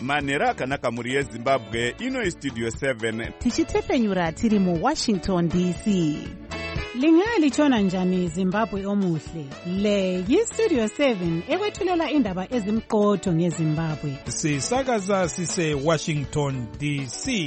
manhero akanaka mhuri yezimbabwe. Ino Studio 7 tichitefenyura tiri muWashington DC. Lingalitshona njani Zimbabwe omuhle? Le yiStudio 7 ekwethulela indaba ezimqotho ngeZimbabwe. Sisakaza sise Washington DC.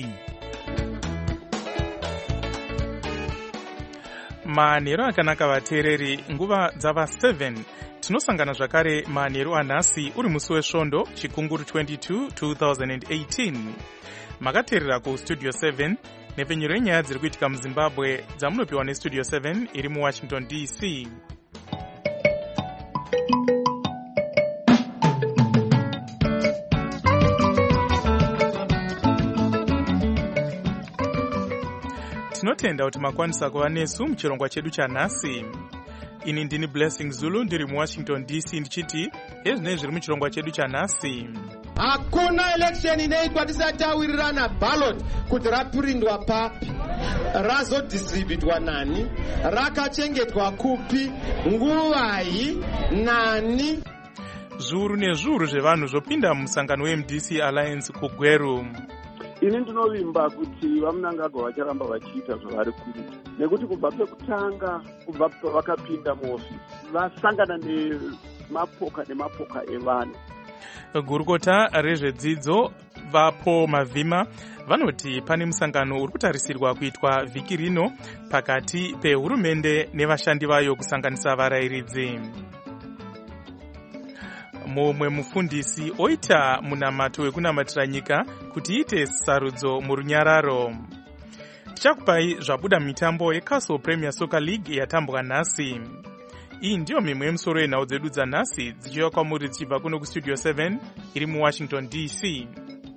Manhero akanaka vateereri, nguva dzava 7 tinosangana zvakare manhero anhasi uri musi wesvondo chikunguru 22 2018. Makateerera kuStudio 7 nepfenyuro yenyaya dziri kuitika muZimbabwe dzamunopiwa neStudio 7 iri muWashington DC. Tinotenda kuti makwanisa kuva nesu muchirongwa chedu chanhasi. Ini ndini Blessing Zulu ndiri muWashington DC ndichiti ezvinei zviri muchirongwa chedu chanhasi. Hakuna election inoitwa tisatawirirana ballot kuti rapurindwa papi, razodistributwa nani, rakachengetwa kupi, nguvai, nani. Zviuru nezviuru zvevanhu zvopinda mumusangano weMDC Alliance kuGweru. Ini ndinovimba kuti vamunangagwa vacharamba vachiita zvavari kuita, nekuti kubva pekutanga, kubva pavakapinda muofisi vasangana nemapoka evanhu. Gurukota rezvedzidzo vapo Mavhima vanoti pane musangano uri kutarisirwa kuitwa vhiki rino pakati pehurumende nevashandi vayo kusanganisa varayiridzi. Mumwe mufundisi oita munamato wekunamatira nyika kuti iite sarudzo murunyararo. Tichakupai zvabuda mitambo yeCastle Premier Soccer League yatambwa nhasi. Iyi ndiyo mimwe yemusoro yenhau dzedu dzanhasi dzichiuya kwamuri dzichibva kuno kuStudio 7 iri muWashington DC.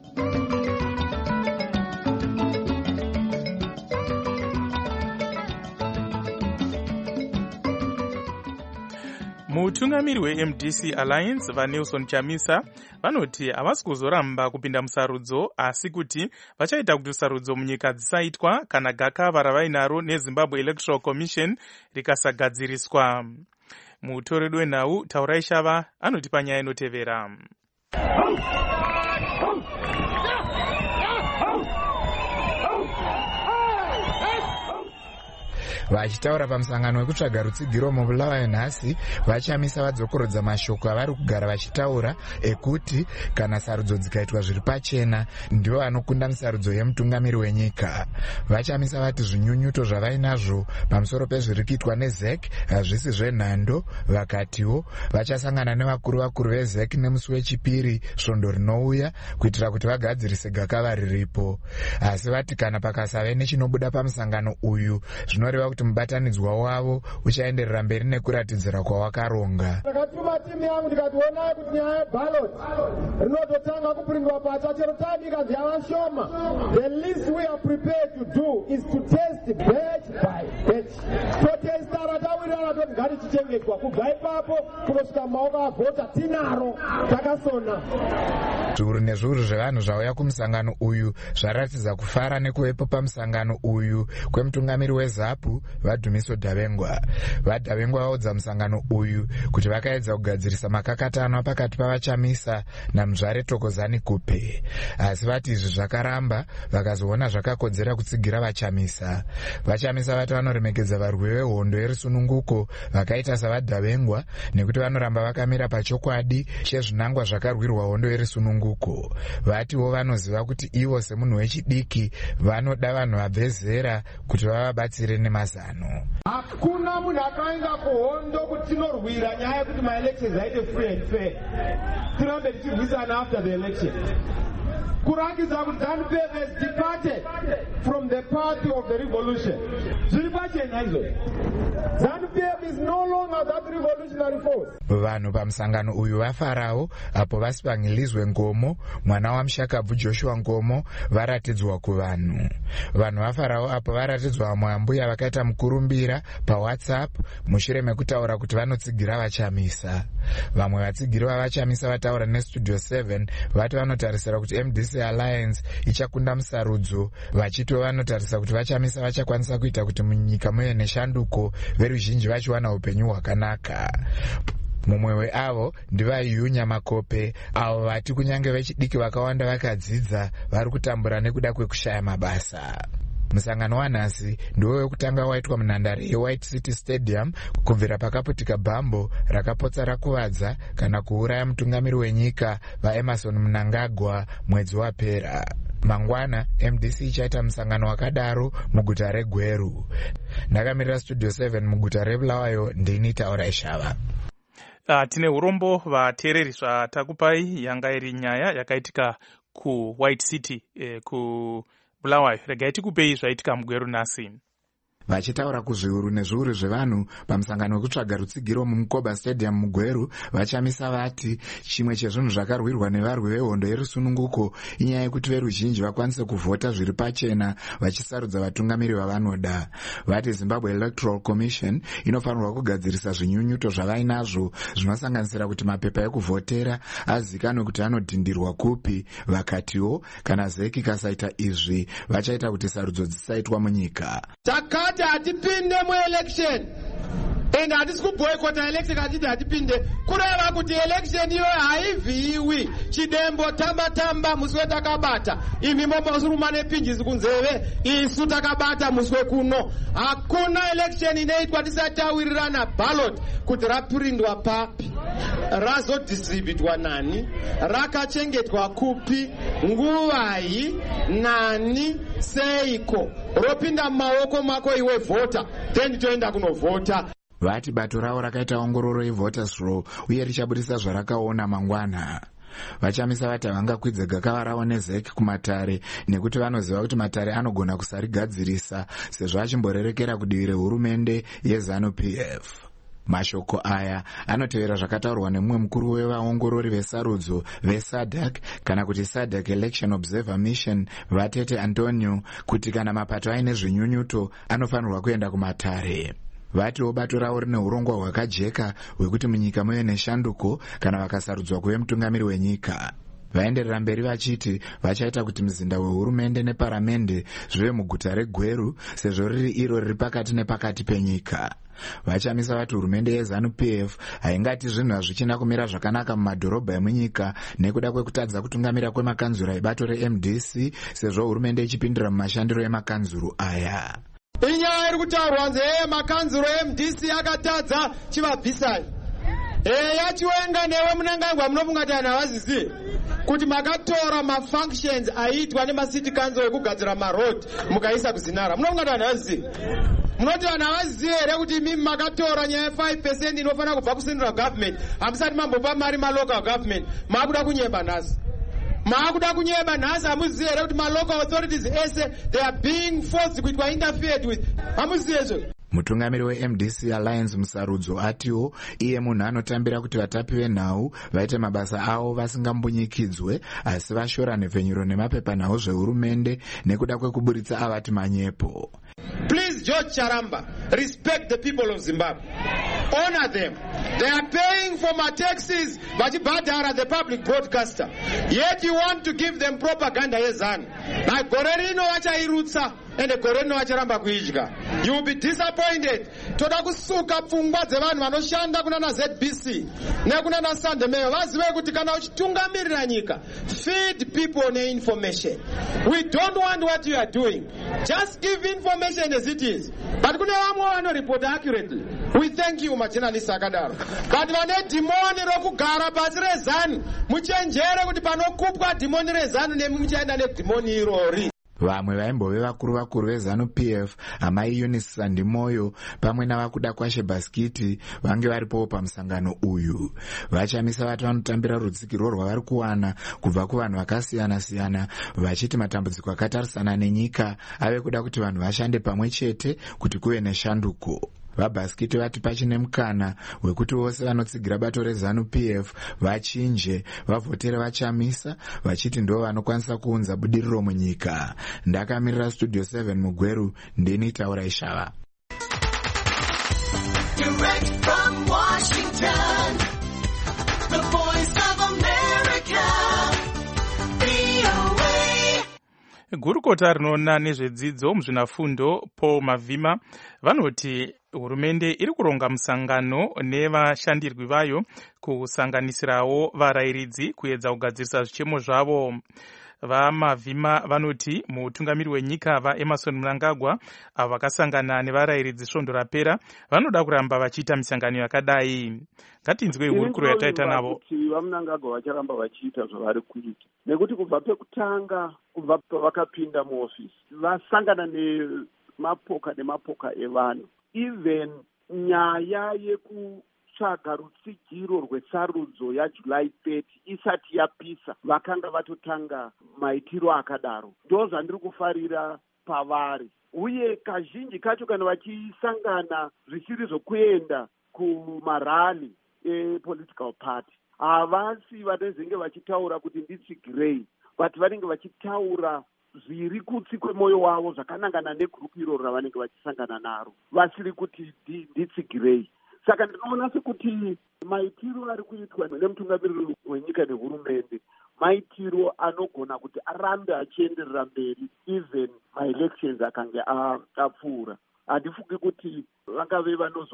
Mutungamiri weMDC Alliance vaNelson Chamisa vanoti havasi kuzoramba kupinda musarudzo, asi kuti vachaita kuti sarudzo munyika dzisaitwa kana gakava ravainaro neZimbabwe Electoral Commission rikasagadziriswa. Mutoredo wenhau Taurai Shava anotipa nyaya inotevera. Vachitaura pamusangano wekutsvaga rutsigiro mubulawa nhasi, vachamisa vadzokorodza mashoko avari kugara vachitaura ekuti kana sarudzo dzikaitwa zviri pachena ndivo vanokunda musarudzo yemutungamiri wenyika. Vachamisa vati zvinyunyuto zvavainazvo pamusoro pezviri kuitwa neZEC hazvisi zvenhando. Vakatiwo vachasangana nevakuru veZEC nemusi wechipiri svondo rinouya kuitira kuti vagadzirise gakava riripo. Asi vati kana pakasave nechinobuda pamusangano uyu zvinoreva kuti mubatanidzwa wavo uchaenderera mberi nekuratidzira kwawakaronga. Ndakatuma timu yangu ndikationa kuti nyaya yeballot rinototanga kupurindwa pacha chero tadikazi yavashoma. The least we are prepared to do is to test batch by batch. Totestara tawirirana toti ngatichichengetwa kubva ipapo kunosvika maoko avhota tinaro takasona. Zviuru nezviuru zvevanhu zvauya kumusangano uyu zvaratidza kufara nekuvepo pamusangano uyu kwemutungamiri weZAPU vaDhumiso Dhavengwa. VaDhavengwa vaudza musangano uyu kuti vakaedza kugadzirisa makakatano pakati pavachamisa naMuzvare Thokozani Kupe, asi vati izvi zvakaramba vakazoona zvakakodzera kutsigira vachamisa. Vachamisa vati vanoremekedza varwi vehondo yerisununguko vakaita savaDhavengwa nekuti vanoramba vakamira pachokwadi chezvinangwa zvakarwirwa hondo yerisununguko. Vatiwo vanoziva kuti ivo semunhu wechidiki vanoda vanhu vabve zera kuti vavabatsire nemazano. Hakuna munhu akaenda kuhondo kuti tinorwira nyaya yekuti maelections aite free and fair. Tirambe tichirwisana after the election. Kurangidza kuti ZANU-PF has departed from the party of the revolution. Zviri pachena izvozvo. ZANU-PF is no longer that revolutionary force. Vanhu pamusangano uyu vafarawo apo Vasipangilizwe Ngomo, mwana waMushakabvu Joshua Ngomo, varatidzwa kuvanhu. Vanhu vafarawo apo varatidzwa vamwe ambuya vakaita mukurumbira paWhatsApp mushure mekutaura kuti vanotsigira vachamisa. Vamwe vatsigiri vavachamisa vataura neStudio 7 vati vanotarisira kuti MDC Alliance ichakunda musarudzo, vachiti vanotarisa kuti vachamisa vachakwanisa kuita kuti munyika muve neshanduko, veruzhinji vachiwana upenyu hwakanaka. mumwe weavo ndivayunya makope avo vati kunyange vechidiki vakawanda vakadzidza vari kutambura nekuda kwekushaya mabasa. Musangano wanhasi ndiwo wekutanga waitwa munhandare yeWhite City Stadium kubvira pakaputika bhambo rakapotsa rakuvadza kana kuuraya mutungamiri wenyika vaEmerson Mnangagwa mwedzi wapera. Mangwana MDC ichaita musangano wakadaro muguta reGweru. Ndakamirira Studio 7 muguta reBulawayo, ndini Taura Ishava. Tine urombo vateereri zvatakupai yanga iri nyaya yakaitika kuWhite City ku Bulawayo. Regai tikupei zvaitika muGweru nhasi. Vachitaura kuzviuru nezviuru zvevanhu pamusangano wekutsvaga rutsigiro mumukoba stadium muGweru, vachamisa vati chimwe chezvinhu zvakarwirwa nevarwi vehondo yerusununguko inyaya yekuti veruzhinji vakwanise kuvhota zviri pachena vachisarudza vatungamiri vavanoda. Vati Zimbabwe Electoral Commission inofanirwa kugadzirisa zvinyunyuto zvavainazvo zvinosanganisira kuti mapepa ekuvhotera azikanwe kuti anodhindirwa kupi. Vakatiwo kana zeki kasaita izvi vachaita kuti sarudzo dzisaitwa munyika. Takati hatipinde mu-election and hatisi kuboycota election katiti hatipinde kureva kuti election iyo haivhiwi chidembo tamba musi wetakabata imi momosuruma nepinjisi kunzeve isu takabata musi wekuno. Hakuna election inoitwa tisatawirirana ballot kuti rapurindwa papi, razodistributwa nani, rakachengetwa kupi, nguvai, nani, seiko, ropinda mumaoko mako iwe vhota, then toenda kunovhota. Vati bato ravo rakaita ongororo yevoters roll uye richabudisa zvarakaona mangwana. Vachamisa vati havangakwidze gakava ravo nezeki kumatare nekuti vanoziva kuti matare anogona kusarigadzirisa sezvo achimborerekera kudivi rehurumende yeZANU-PF. Mashoko aya anotevera zvakataurwa nemumwe mukuru wevaongorori vesarudzo veSADC kana kuti SADC Election Observer Mission Vatete Antonio kuti kana mapato aine zvinyunyuto anofanirwa kuenda kumatare. Vatiwo bato ravo rine urongwa hwakajeka hwekuti munyika muve neshanduko kana vakasarudzwa kuve mutungamiri wenyika. Vaenderera mberi vachiti vachaita kuti muzinda wehurumende neparamende zvive muguta reGweru sezvo riri iro riri pakati nepakati penyika. Vachamisa vati hurumende yeZANU-PF haingati zvinhu hazvichina kumira zvakanaka mumadhorobha emunyika nekuda kwekutadza kutungamira kwemakanzuro ebato reMDC sezvo hurumende ichipindira mumashandiro emakanzuro aya. Inyaya iri kutaurwa nze makanzuro eMDC akatadza chivabvisai. Yachiwenga newe Mnangagwa munofunga kuti havazisi kuti makatora mafunctions aitwa nemacity council ekugadzira maroad mukaisa kuZinara. Munofunga kuti havazisi? Munoti vanhu havazivi here kuti imi makatora nyaya 5% inofanira kubva kucentral government, hamusati mambopa mari malocal government, maakuda kunyeba nhasi. Maakuda kunyeba nhasi, hamuzivi here kuti malocal authorities ese they are being forced kuitwa interfered with. Hamuzivi izvo. Mutungamiri weMDC Alliance musarudzo atiwo iye munhu anotambira kuti vatapi venhau vaite mabasa avo vasingambunyikidzwe asi vashora nepfenyuro nemapepanhau zvehurumende nekuda kwekuburitsa avati manyepo. Please, George Charamba, respect the people of Zimbabwe. Honor them. They are paying for my taxes, vachibhadhara the public broadcaster. Yet you want to give them propaganda yezanu. Na gore rino vachairutsa ende gore rino vacharamba kuidya. You will be disappointed. Toda kusuka pfungwa dzevanhu vanoshanda kunana ZBC nekunana Sunday Mail vazive kuti kana uchitungamirira nyika, feed people neinformation. We don't want what you are doing. Just give information as it is. But kune vamwe vanoreport accurately. We thank you majournalists akadaro. But vane dhimoni rokugara pasi reZANU, muchenjere kuti panokupwa dhimoni reZANU nemuchaenda nedhimoni irori. Vamwe vaimbove vakuru veZANU-PF amai Eunice Sandimoyo pamwe navakuda kwashe Baskiti vange varipowo pamusangano uyu. Vachamisa vati vanotambira rutsigiro rwavari kuwana kubva kuvanhu vakasiyana-siyana vachiti matambudziko akatarisana nenyika ave kuda kuti vanhu vashande pamwe chete kuti kuve neshanduko. VaBaskiti vati pachine mukana wekuti vose vanotsigira bato reZANU-PF vachinje vavhotere vachamisa vachiti ndo vanokwanisa kuunza budiriro munyika. Ndakamirira Studio 7 muGweru, ndini Taura Ishava. Direct from Washington, the voice of America, VOA. Gurukota rinoona nezvedzidzo muzvinafundo Paul Mavhima vanoti hurumende iri kuronga musangano nevashandirwi vayo kusanganisirawo varayiridzi kuedza kugadzirisa zvichemo zvavo. VaMavhima vanoti mutungamiri wenyika vaEmmerson Mnangagwa avo vakasangana nevarayiridzi svondo rapera vanoda kuramba vachiita misangano yakadai. Ngatinzwe hurukuro yataita navo. Kuti vaMnangagwa vacharamba vachiita zvavari kuita nekuti kubva pekutanga, kubva pavakapinda muofisi vasangana nemapoka nemapoka evanhu. Even nyaya yekutsvaga rutsigiro rwesarudzo yaJuly 30 isati yapisa vakanga vatotanga maitiro akadaro. Ndo zvandiri kufarira pavari, uye kazhinji kacho kana vachisangana zvisiri zvokuenda kumarali epolitical party havasi vanenge vachitaura kuti nditsigirei, but vanenge vachitaura zviri kutsi kwemwoyo wavo zvakanangana negrupu iroro ravanenge vachisangana naro, vasiri kuti nditsigirei. Saka ndinoona sekuti maitiro ari kuitwa nemutungamiriri wenyika nehurumende maitiro anogona kuti arambe achienderera mberi even maelections akange apfuura. Handifungi kuti vangave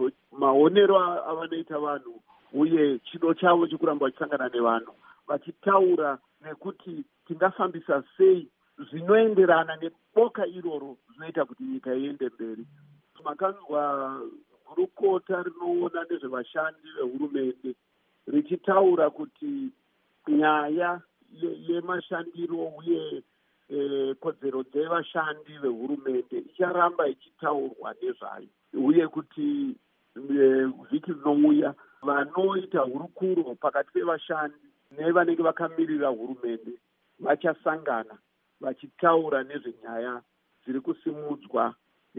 maonero avanoita vanhu uye chido chavo chekuramba vachisangana nevanhu vachitaura nekuti tingafambisa sei zvinoenderana neboka iroro zvinoita kuti nyika iende mberi. Makanzwa gurukota rinoona nezvevashandi vehurumende richitaura kuti nyaya yemashandiro uye kodzero dzevashandi vehurumende icharamba ichitaurwa nezvayo, uye kuti vhiki rinouya vanoita hurukuro pakati pevashandi nevanenge vakamirira hurumende vachasangana vachitaura nezvenyaya dziri kusimudzwa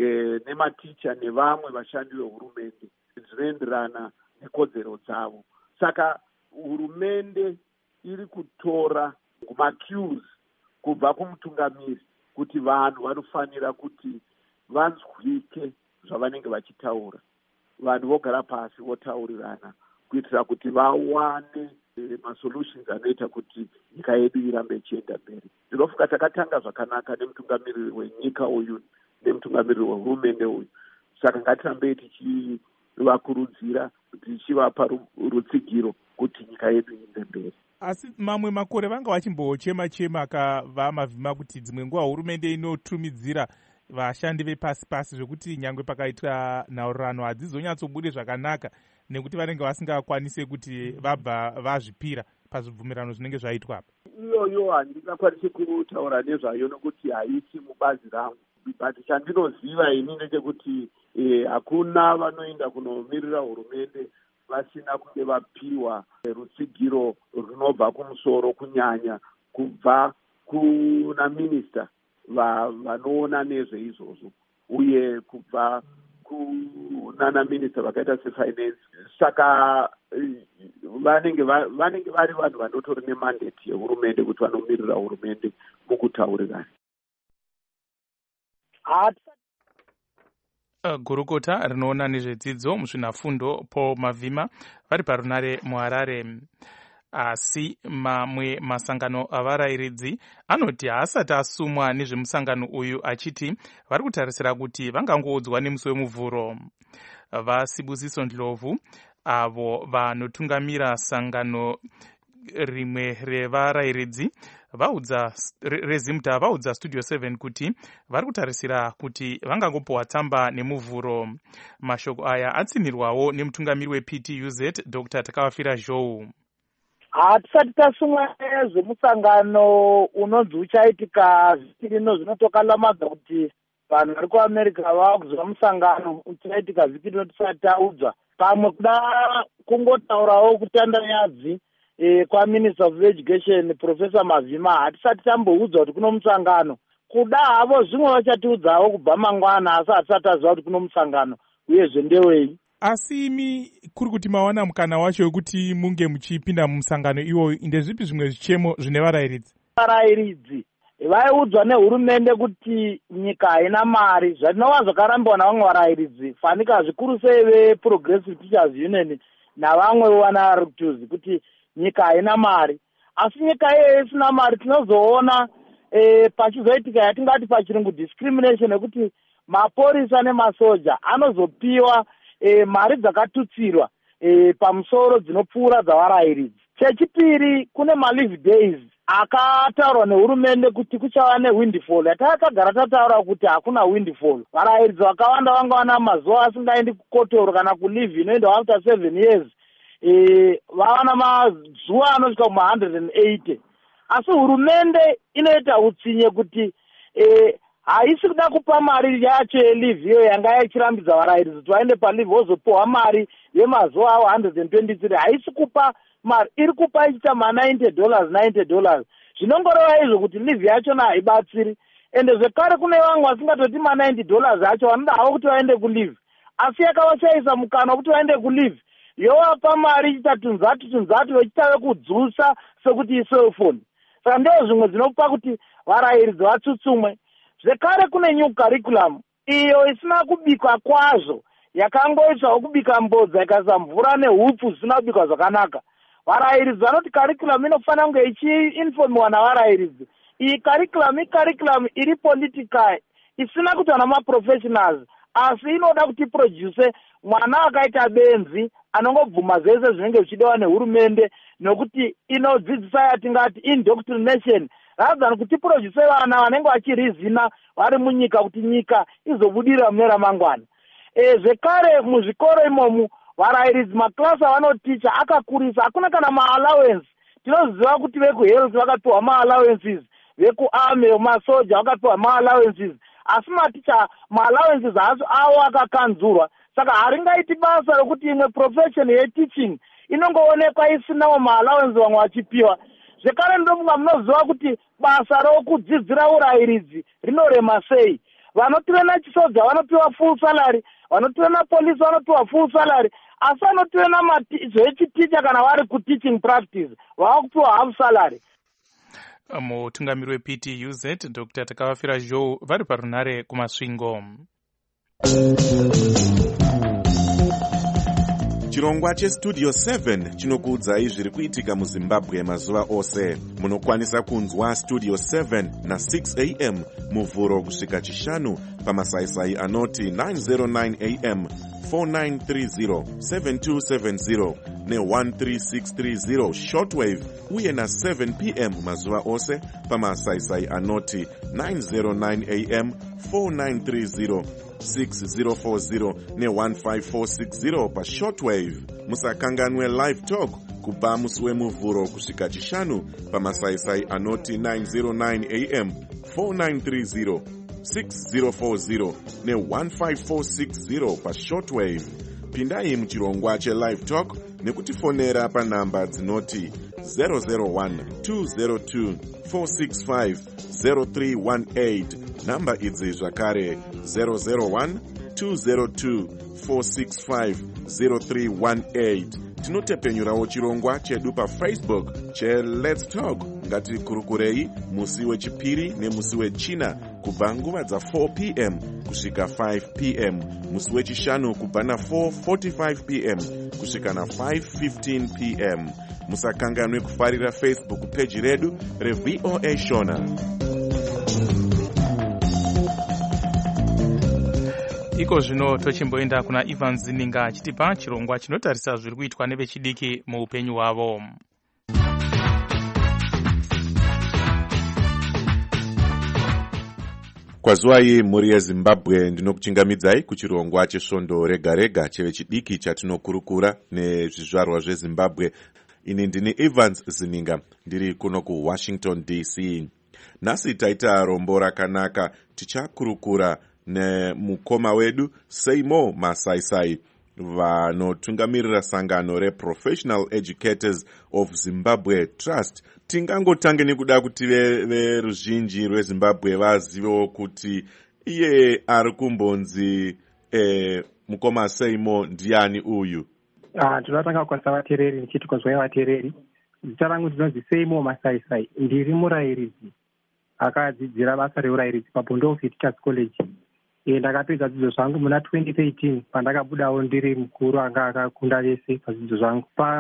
nematicha nevamwe vashandi vehurumende zvinoenderana nekodzero dzavo. Saka hurumende iri kutora macues kubva kumutungamiri kuti vanhu vanofanira kuti vanzwike zvavanenge vachitaura. Vanhu vogara pasi votaurirana kuitira kuti vawane masolutions anoita kuti nyika yedu irambe ichienda mberi. Ndinofunga takatanga zvakanaka nemutungamiriri wenyika uyu nemutungamiriri wehurumende uyu, saka ngatirambei tichivakurudzira, tichivapa rutsigiro kuti nyika yedu iende mberi. Asi mamwe makore vanga vachimbochema-chema kavaMavhima kuti dzimwe nguva hurumende inotumidzira vashandi vepasi-pasi zvekuti nyangwe pakaitwa nhaurirano hadzizonyatsobude zvakanaka nekuti vanenge vasingakwanise kuti vabva vazvipira pazvibvumirano zvinenge zvaitwa apa. Iyoyo handingakwanisi kutaura nezvayo nokuti haisi mubazi rangu, but chandinoziva ini ndechekuti hakuna vanoenda kunomirira hurumende vasina kunge vapiwa rutsigiro runobva kumusoro, kunyanya kubva kuna minista vanoona nezveizvozvo uye kubva kunana minista vakaita sefinance. Saka vanenge vari vanhu vanotori nemandate yehurumende kuti vanomirira hurumende mukutaurirana. Gurukota rinoona nezvedzidzo muzvinafundo Paul Mavhima vari parunare muHarare. Asi mamwe masangano avarayiridzi anoti haasati asumwa nezvemusangano uyu achiti vari kutarisira kuti vangangoudzwa nemusi wemuvhuro. VaSibusiso Ndlovu avo vanotungamira sangano rimwe revarayiridzi rezimta vaudza Studio 7 kuti vari kutarisira kuti vangangopiwa tsamba nemuvhuro. Mashoko aya atsinirwawo nemutungamiri wePTUZ Dr. Takavafira Zhou. Hatisati tasumwa zvemusangano unonzi uchaitika vhiki rino, zvinotokalamadza kuti vanhu vari kuAmerica vaakuzwa musangano uchaitika vhiki rino tisati taudzwa. Pamwe kuda kungotaurawo kutandanyadzi kwaMinister of Education Professor Mavhima hatisati tamboudzwa kuti kuno musangano. Kuda havo zvimwe vachatiudzawo kubva mangwana, asi hatisati taziva kuti kuno musangano uyezve ndewei. Asi imi kuri kuti mawana mukana wacho wekuti munge muchipinda mumusangano iwoyu, ndezvipi zvimwe zvichemo zvine varayiridzi? Varayiridzi vaiudzwa nehurumende kuti nyika haina mari, zvinova zvakarambiwa navamwe varayiridzi, fanika zvikuru sei veProgressive Teachers Union navamwe vanaRutuzi kuti nyika haina mari. Asi nyika iyoyo isina mari, tinozoona pachizoitika yatingati pachirungu discrimination, yekuti maporisa nemasoja anozopiwa mari dzakatutsirwa pamusoro dzinopfuura dzavarayiridzi. Chechipiri, kune malive days akataurwa nehurumende kuti kuchava newindfall. Yatakagara tataura kuti hakuna windfall. Varayiridzi vakawanda vanga vana mazuva asingaendi kukotoro kana kulive inoenda after 7 years. Vavana mazuva anosvika kuma180. Asi hurumende inoita utsinye kuti haisi kuda kupa mari yacho yelive iyo yanga ichirambidza varayiridzi kuti vaende palive vozopiwa mari yemazuva avo 123. Haisi kupa mari, iri kupa ichita $90. Zvinongoreva izvo kuti live yachona haibatsiri. Ende zvekare kune vamwe vasingatoti $90 acho vanoda havo kuti vaende kulive, asi yakavashaisa mukana kuti vaende kulive yovapa mari ichita tunzatu vechitave kudzusa sekuti iselfoni. Saka ndizvo zvimwe dzinopa kuti varayiridzi vatsutsumwe. Zvekare kune new curriculum iyo isina kubikwa kwazvo, yakangoitwa kubika mbodza ikaisa mvura nehupfu zvisina kubikwa zvakanaka. Varayiridzi vanoti curriculum inofanira kunge ichiinfomiwa navarayiridzi. Iyi curriculum iri political, isina kuti vana maprofessionals, asi inoda kuti produce mwana akaita benzi anongobvuma zvese zvinenge zvichidiwa nehurumende, nokuti inodzidzisa yatingati indoctrination, rather than kuti produce vana vanenge vachirizina vari munyika kuti nyika izobudirira mune ramangwana. Zvekare muzvikoro imomu varayiridzi maklasi avanoticha akakurisa, hakuna kana maallowance. Tinoziva kuti vekuhealth vakapiwa maallowances, vekuarmy masoja vakapiwa maallowances, asi maticha maallowances avo akakanzurwa. Saka haringaiti basa rokuti imwe profession yeteaching inongoonekwa isinawo maallowances vamwe vachipiwa. Zvekare ndomunga munoziva kuti basa rokudzidzira urayiridzi rinorema sei. Vanotirena chisoja vanopiwa full salary, vanotirena polisi vanopiwa full salary, asi vanotirena zvechiticha kana vari kuteaching practice vava kupiwa half salary. Mutungamiri wePTUZ Dr. Takavafira Joe vari parunare kumasvingo. Chirongwa cheStudio 7 chinokuudzai zviri kuitika muZimbabwe mazuva ose. Munokwanisa kunzwa Studio 7 na 6 am muvhuro kusvika chishanu pamasaisai anoti 909 am, 4930, 7270 ne13630 shortwave, uye na 7 pm mazuva ose pamasaisai anoti 909 am, 4930, 6040 ne15460 pa shortwave. Musakanganwe live talk kubva musi wemuvhuro kusvika chishanu pamasaisai anoti 909 am, 4930, 6040 ne15460 pa shortwave. Pindai muchirongwa chelive talk nekutifonera panhamba dzinoti 001 202 465 0318. Namba idzi zvakare 001 202 465 0318. Tinotepenyurawo chirongwa chedu paFacebook cheLet's Talk. Ngatikurukurei musi wechipiri nemusi wechina kubva nguva dza4 pm kusvika 5 pm, musi wechishanu kubva na4:45 pm kusvika na5:15 pm. Musakanganwe kufarira Facebook page redu reVOA Shona. Iko zvino tochimboenda kuna Ivan Zininga achitipa chirongwa chinotarisa zviri kuitwa nevechidiki muupenyu hwavo. Kwazuvai muri yeZimbabwe, ndinokuchingamidzai kuchirongwa chesvondo rega rega chevechidiki chatinokurukura nezvizvarwa zveZimbabwe. Ini ndini Evans Zininga, ndiri kuno kuWashington DC. Nhasi taita rombo rakanaka, tichakurukura nemukoma wedu Seymour Masaisai, vanotungamirira sangano reProfessional Educators of Zimbabwe Trust. Tingangotange nekuda kuti veruzhinji rweZimbabwe vazivewo kuti iye ari kumbonzi mukoma Seymour ndiani uyu. Tinotanga kwasa vatereri nichiti kwazwai vatereri. Zita rangu ndinonzi Seymour Masaisai, ndiri murayiridzi akadzidzira basa reurayiridzi paBondo Teachers College. Ndakapedza dzidzo zvangu muna 2013 pandakabudawo ndiri mukuru anga akakunda vese padzidzo zvangu.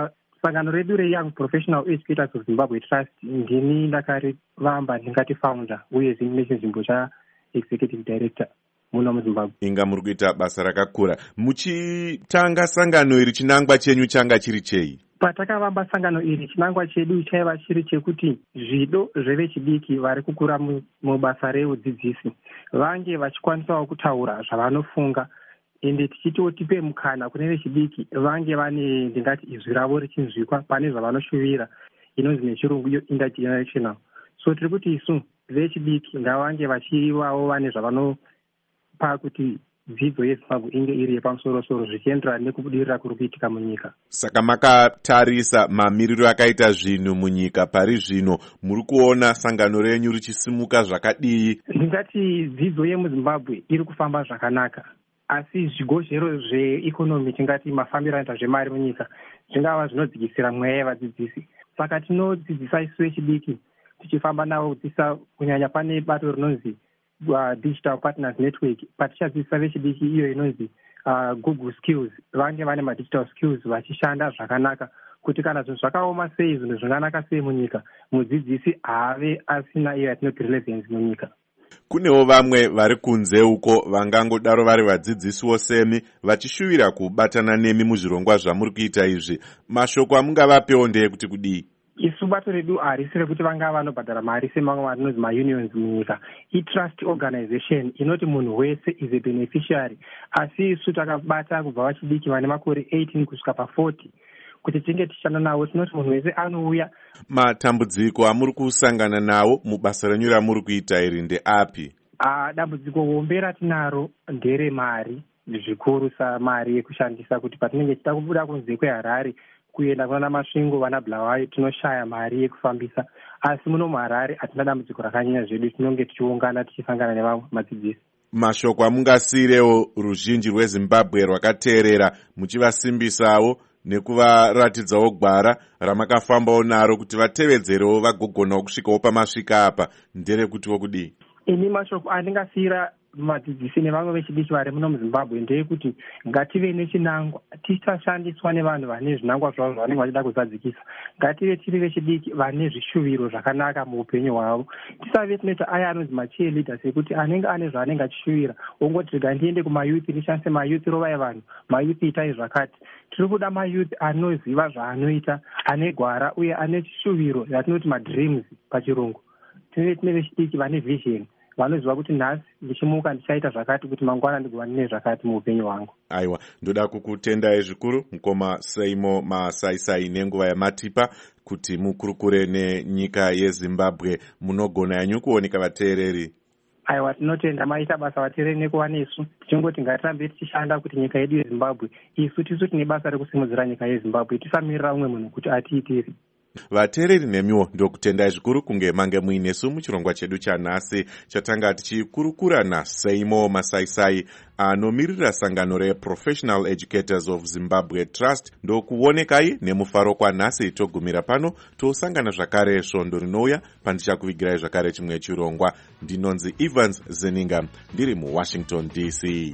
sangano redu reyoung professional educators of Zimbabwe Trust ndini ndakarivamba ndingati founder uye zvine chinzvimbo chaexecutive director muno muzimbabwe. Inga muri kuita basa rakakura. Muchitanga sangano iri chinangwa chenyu changa chiri chei? Patakavamba sangano iri chinangwa chedu chaiva chiri chekuti zvido zvevechidiki vari kukura mubasa reudzidzisi vange vachikwanisawo kutaura zvavanofunga ende tichitotipe mukana kune vechidiki vange vane ndingati izwi ravo richinzwikwa pane zvavanoshuvira inonzi nechirungu intergenerational. So tiri kuti isu vechidiki ngavange vachivawo vane zvavanopa kuti dzidzo yezimbabwe inge iri yepamusoro-soro zvichienderana nekubudirira kuri kuitika munyika. Saka makatarisa mamiriro akaita zvinhu munyika pari zvino, muri kuona sangano renyu richisimuka zvakadii? Ndingati dzidzo yemuzimbabwe iri kufamba zvakanaka, asi zvigozhero zveikonomi tingati mafambiro anoita zvemari munyika zvingava zvinodzikisira mweya yevadzidzisi. Saka tinodzidzisa isu vechidiki tichifamba navo kudzidzisa kunyanya pane bato rinonzi Digital Partners Network patichadzidzisa vechidiki iyo inonzi Google Skills vange vane madigital skills vachishanda zvakanaka kuti kana zvinhu zvakaoma sei zvinhu zvinganaka sei munyika mudzidzisi ave asina iyo yatinoti relevance munyika. Kunewo vamwe vari kunze uko vangangodaro vari vadzidzisiwo semi vachishuvira kubatana nemi muzvirongwa zvamuri kuita izvi. Mashoko amungavapewo ndeyekuti kudii? Isu bato redu harisi rekuti vanga vanobhadhara mari semamwe marinonzi maunions munyika. I-trust organization inoti munhu wese is a beneficiary. Asi isu takabata kubva vachidiki vane makore 18 kusvika pa40 kuti tinge tichishanda navo. Tinoti munhu wese anouya. Matambudziko amuri kusangana nawo mubasa renyu ramuri kuita iri ndeapi? Dambudziko hombe ratinaro nderemari, zvikuru samari yekushandisa kuti patinenge tichida kubuda kunze kweHarare kuenda kuna Masvingo vana Bulawayo tinoshaya mari yekufambisa. Asi muno muHarare hatina dambudziko rakanyanya zvedu, tinonge tichiungana tichisangana nevamwe madzidzisi. Mashoko amungasiyirewo ruzhinji rweZimbabwe rwakateerera muchivasimbisawo nekuvaratidzawo gwara ramakafambawo naro kuti vatevedzerewo vagogonawo kusvikawo pamasvika apa nderekutiwo kudii? Ini mashoko andingasiyira madzidzisi nevamwe vechidiki vari muno muZimbabwe ndeyekuti ngative nechinangwa, tisashandiswa nevanhu vane zvinangwa zvavo zvavanenge vachida kuzadzikisa. Ngative tiri vechidiki vane zvishuviro zvakanaka muupenyu hwavo. Tisave tinoita aya anonzi macheerleaders ekuti anenge ane zvaanenge achishuvira ongoti rega ndiende kumayuthi ndishandise mayuthi rovai vanhu, mayuthi itai zvakati. Tiri kuda mayuthi anoziva zvaanoita, ane gwara uye ane chishuviro yatinoti madreams pachirungu. Tine vechidiki vane vision vanoziva kuti nhasi ndichimuka ndichaita zvakati kuti mangwana ndigova nine zvakati muupenyu hwangu. Aiwa, ndoda kukutendai zvikuru mukoma Seimo Masaisai nenguva yamatipa kuti mukurukure nenyika yeZimbabwe. Munogona yanyu kuoneka vateereri? Aiwa, tinotenda maita basa vateereri nekuva nesu. Tichingoti ngatirambe tichishanda kuti nyika yedu yeZimbabwe, isu tisu tine basa rekusimudzira nyika yeZimbabwe, tisamirira umwe munhu kuti atiitiri. Vateereri nemiwo ndokutendai zvikuru kunge mange muinesu muchirongwa chedu chanhasi chatanga tichikurukura naSeimo Masaisai anomirira sangano reProfessional Educators of Zimbabwe Trust. Ndokuonekai nemufaro kwanhasi togumira pano, tosangana zvakare svondo rinouya pandichakuvigirai zvakare chimwe chirongwa. Ndinonzi Evans Zeninga ndiri muWashington DC.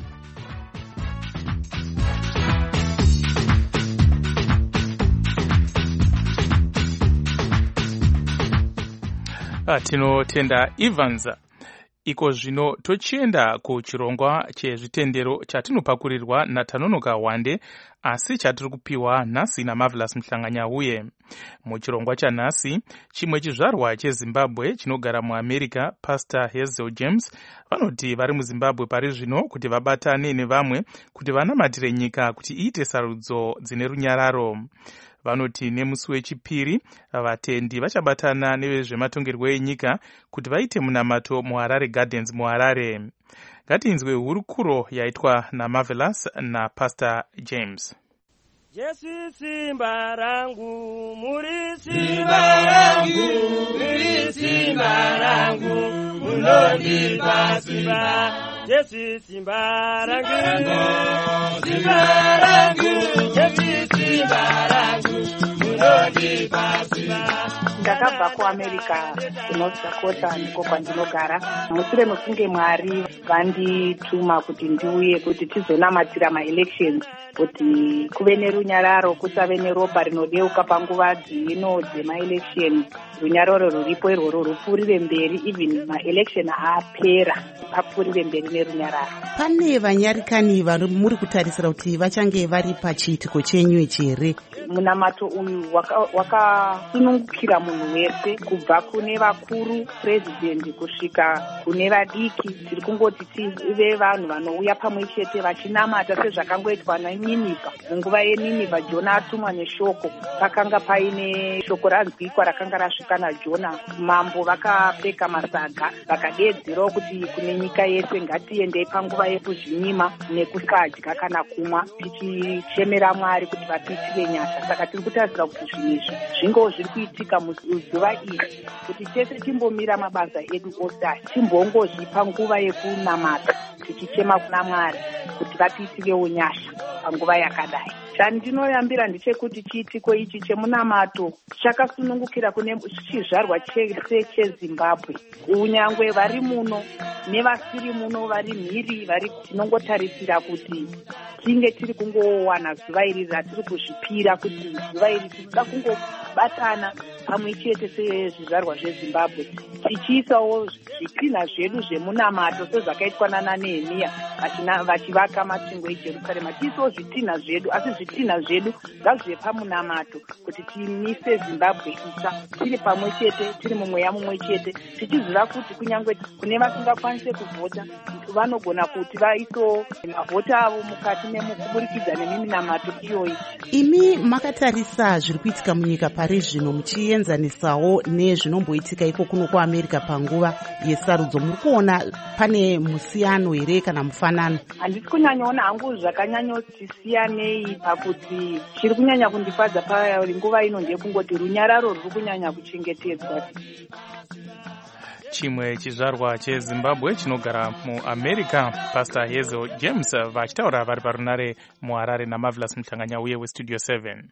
Tinotenda Evans. Iko zvino tochienda kuchirongwa chezvitendero chatinopakurirwa naTanonoka Wande, asi chatiri kupiwa nhasi naMarvelous Mhlanganyauye. Muchirongwa chanhasi, chimwe chizvarwa cheZimbabwe chinogara muAmerica, Pastor Hazel James, vanoti vari muZimbabwe pari zvino kuti vabatane nevamwe kuti vanamatire nyika kuti iite sarudzo dzine runyararo. Vanoti nemusi wechipiri vatendi vachabatana nevezvematongerwo enyika kuti vaite munamato muHarare Gardens muHarare. Ngatinzwe hurukuro yaitwa naMarvelous naPastor James. Jesu simba rangu, muri simba rangu, muri simba rangu, munondipa simba. Jesu simba rangu, simba rangu, Jesu simba rangu, munondipa simba. Ndakabva kuAmerica kuNorth Dakota ndiko kwandinogara. Mushure mekunge Mwari vandituma kuti ndiuye kuti tizonamatira maelections kuti kuve nerunyararo, kusave neropa rinodeuka panguva dzino dzemaelection. Runyararo ruripo irworo rupfuurire mberi, even maelection haapera, apfuurire mberi nerunyararo. Pane vanyarikani vari muri kutarisira kuti vachange vari pachiitiko chenyu ichi here? Munamato uyu wakasunungukira munhu wese, kubva kune vakuru president kusvika kune vadiki. Tiri kungoti tive vanhu vanouya pamwe chete vachinamata sezvakangoitwa naNinevha. Munguva yeNinevha Jona atumwa neshoko, pakanga paine shoko ranzwikwa rakanga rasvika naJona. Mambo vakapfeka masaga vakadeedzerawo kuti kune nyika yese ngatiendei panguva yekuzvinyima nekusadya kana kumwa, tichichemera Mwari kuti vatiitire nyasha. Saka tiri kutarisira kuti zvinhu izvi zvingo zviri kuitika muzuva iri, kuti tese timbomira mabasa edu ose, timbongozvipa nguva yekunamata tichichema kuna Mwari kuti vatiitirewo nyasha panguva yakadai. Chandinoyambira ndechekuti chiitiko ichi chemunamato chakasunungukira kune chizvarwa chese cheZimbabwe. Unyangwe vari muno nevasiri muno, vari mhiri, vari tinongotarisira kuti tinge tiri kungowana zuva iri ratiri kuzvipira, kuti zuva iri tinoda kungobatana pamwe chete sezvizvarwa zveZimbabwe, tichiisawo zvitinha zvedu zvemunamato sezvakaitwa naNehemiya vachivaka masvingo eJerusarema. Tiisawo zvitinha zvedu, asi zvitinha zvedu ngazvive pamunamato, kuti timise Zimbabwe itsva tiri pamwe chete, tiri mumweya mumwe chete, tichiziva kuti kunyangwe kune vasingakwanise kuvhota vanogona kuti vaiso mavhota avo mukati kuburikidza neminamato iyoyi. Imi makatarisa zviri kuitika munyika pari zvino muchienzanisawo nezvinomboitika iko kuno kuAmerica panguva yesarudzo, muri kuona pane musiyano here kana mufanano? Handisi kunyanyaona hangu zvakanyanyoti siyanei, pakuti chiri kunyanya kundifadza panguva ino ndekungoti runyararo ruri kunyanya kuchengetedzwa. Chimwe chizvarwa cheZimbabwe chinogara muAmerica, Pastor Hazel James vachitaura vari parunare muHarare naMarvelous Muhlanganya uye weStudio 7.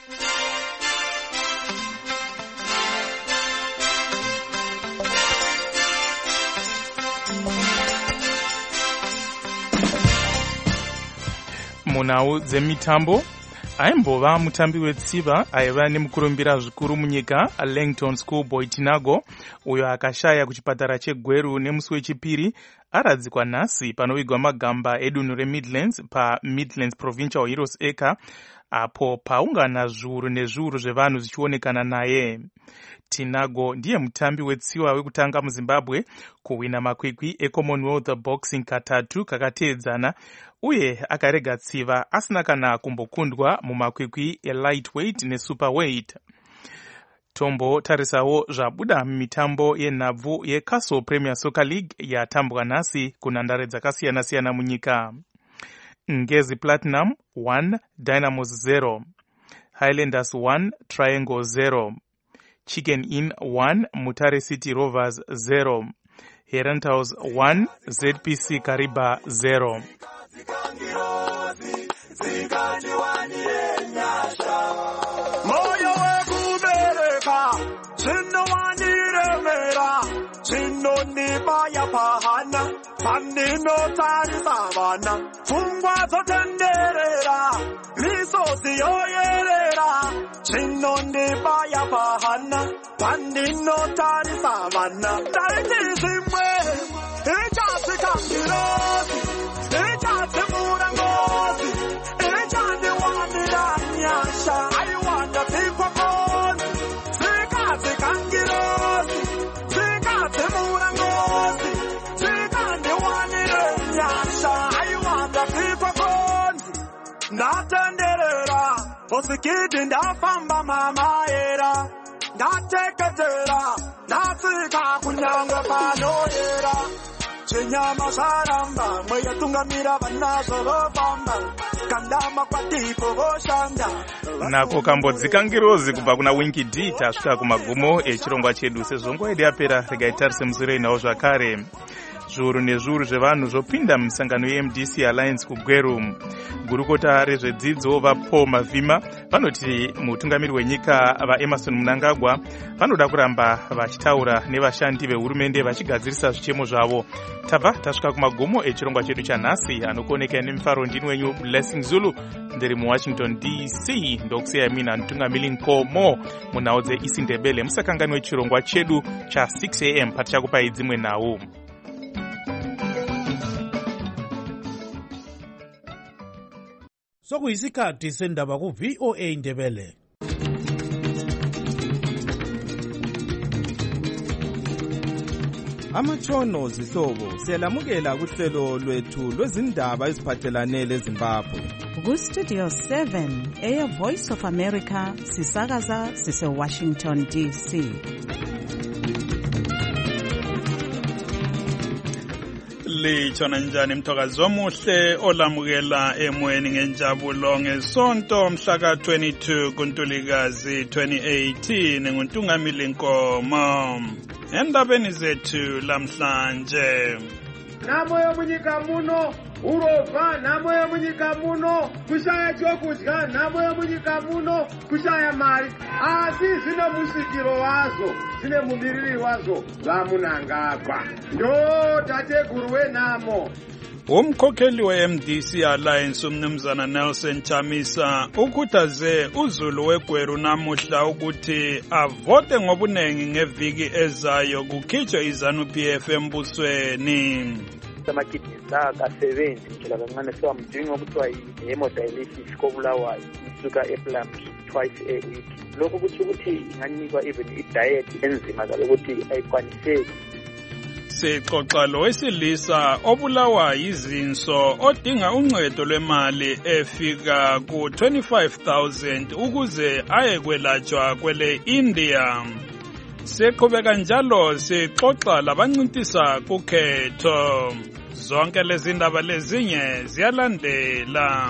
Munhau dzemitambo, aimbova mutambi wetsiva aiva nemukurumbira zvikuru munyika Langton Schoolboy Tinago, uyo akashaya kuchipatara cheGweru nemusi wechipiri, aradzikwa nhasi panovigwa magamba edunhu reMidlands paMidlands Provincial Heroes Acre, apo paungana zviuru nezviuru zvevanhu zvichionekana naye. Tinago ndiye mutambi wetsiva wekutanga muZimbabwe kuwina makwikwi eCommonwealth Boxing katatu kakateedzana, uye akarega tsiva asina kana kumbokundwa mumakwikwi elightweight nesuperweight. Tombo tarisawo zvabuda mitambo yenhabvu yeCastle Premier Soccer League yatambwa nhasi kunhandare dzakasiyana-siyana munyika. Ngezi Platinum 1 Dynamos 0, Highlanders 1 Triangle 0, Chicken Inn 1 Mutare City Rovers 0, Herentals 1 ZPC Kariba 0. Moyo wekubereka chinowaniremera chinondibaya pahana pandinotarisa vana pfungwa dzotenderera misozi yoyerera chinondibaya pahana pandinotarisa vana taiti zvimwe ichasikangirozi ichatsemura ngozi ichandiwanira nyasha aiwanda dzikwakoni dzikadzikangirozi dzikatsemura ngozi dzikandiwanire nyasha aiwanda dzikwakoni ndatenderera usikiti ndafamba mamaera ndateketera ndatsika kunyangwe panoyera chinyama zvaramba mweyatungamira vanazvo vofamba kandama kwatipo voshanda nako kambodzikangirozi kubva kuna Winky D. Tasvika kumagumo echirongwa chedu. Sezvo nguva yedu yapera, regai tarise musure inawo zvakare. zviuru nezviuru zvevanhu zvopinda musangano yeMDC Alliance kugweru. Gurukota rezvedzidzo vaPaul Mavhima vanoti mutungamiri wenyika vaEmmerson Mnangagwa vanoda kuramba vachitaura nevashandi vehurumende vachigadzirisa zvichemo zvavo. Tabva tasvika kumagomo echirongwa chedu chanhasi anokuoneka nemifaro ndini wenyu Blessing Zulu ndiri muWashington DC. Ndokusiyai mina mutungamiri Nkomo munhau dzeIsindebele. Musakanganwe chirongwa chedu cha6 AM patichakupai dzimwe nhau. Sokuyisikhathi sendaba ku-VOA Ndebele. Amatshono zihlobo siyalamukela kuhlelo lwethu lwezindaba eziphathelane leZimbabwe. Ku-Studio 7 Air Voice of America sisakaza sise-Washington DC. Litshona njani mthokazi omuhle olamukela emoyeni ngenjabulo ngesonto mhla ka-22 kuNtulikazi 2018 nguNtungamili Nkomo. Endabeni zethu lamhlanje. Namoyo munyika muno urova, namoyo munyika muno kushaya chokudya, namoyo munyika muno kushaya mari. Asi zvine musikiro wazo, zvine mumiriri wazo vaMnangagwa. Ndo tateguru wenamo. Umkhokheli weMDC Alliance umnumzana Nelson Chamisa ukhuthaze uZulu wegweru namuhla ukuthi avote ngobunengi ngeviki ezayo kukhitshwe iZANU-PF embusweni. Amakidneys akasebenzi njalo kancane siwamdinga okuthiwa yi-hemodialysis kobulawayo isuka eplums twice a week. Lokho kuthi ukuthi inganikwa even i-diet enzima ukuthi ayikwaniseki. Sixoxa lo wesilisa obulawa yizinso odinga uncedo lwemali efika ku-25,000 ukuze aye kwelatshwa kwele India. Siqhubeka njalo sixoxa labancintisa kukhetho. Zonke lezi ndaba lezinye ziyalandela.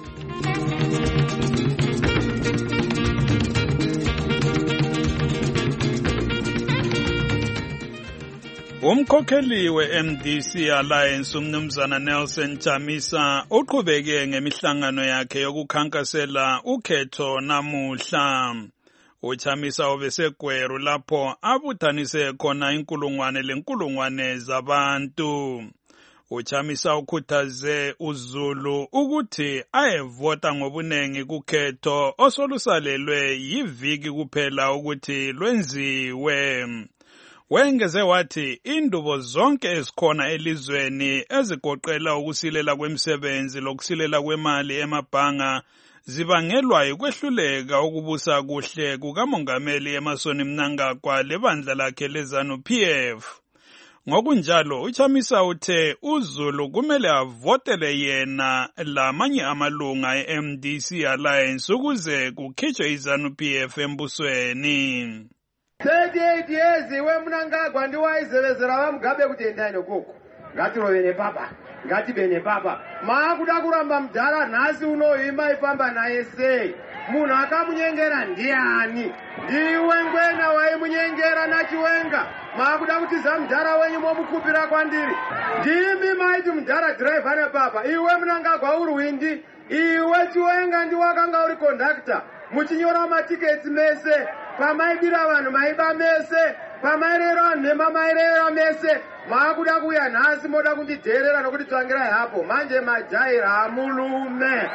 Umkhokheli weMDC Alliance umnumzana Nelson Chamisa uqhubeke ngemihlangano yakhe yokukhankasela ukhetho namuhla. UChamisa obesegweru lapho abuthanise khona inkulungwane zabantu. UChamisa ukhuthaze uZulu ukuthi ayevota ngobunengi kukhetho osolusalelwe yiviki kuphela ukuthi lwenziwe. Wengeze wathi indubo zonke ezikhona elizweni ezigoqela ukusilela kwemisebenzi lokusilela kwemali emabhanga zibangelwa ukwehluleka ukubusa kuhle kukamongameli Emmerson Mnangagwa lebandla lakhe leZANU-PF. Ngokunjalo uChamisa uthe uZulu kumele avotele yena lamanye amalunga eMDC Alliance ukuze kukhitshwe iZANU-PF embusweni. 38 years weMnangagwa ndiwaizevezera vaMugabe kuti endai nokoko. Ngatirovene papa, ngatibene papa. Maakuda kuramba mudhara nhasi unohima ifamba naye sei? Munhu akamunyengera ndiani? Ndiwe ngwena waimunyengera naChiwenga. Maakuda kuti zamudhara wenyu momukupira kwandiri. Ndimi maiti mudhara driver nepapa. Iwe Mnangagwa uri windi. Iwe Chiwenga ndiwakanga uri conductor. Muchinyora matiketi mese. Pamaibira vanhu maiba mese, pamairera nhema mairera mese, maakuda kuya nhasi moda kundidherera nokuti tsangirai hapo, manje majaira hamulume.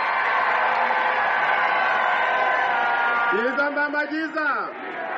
Izambambajiza.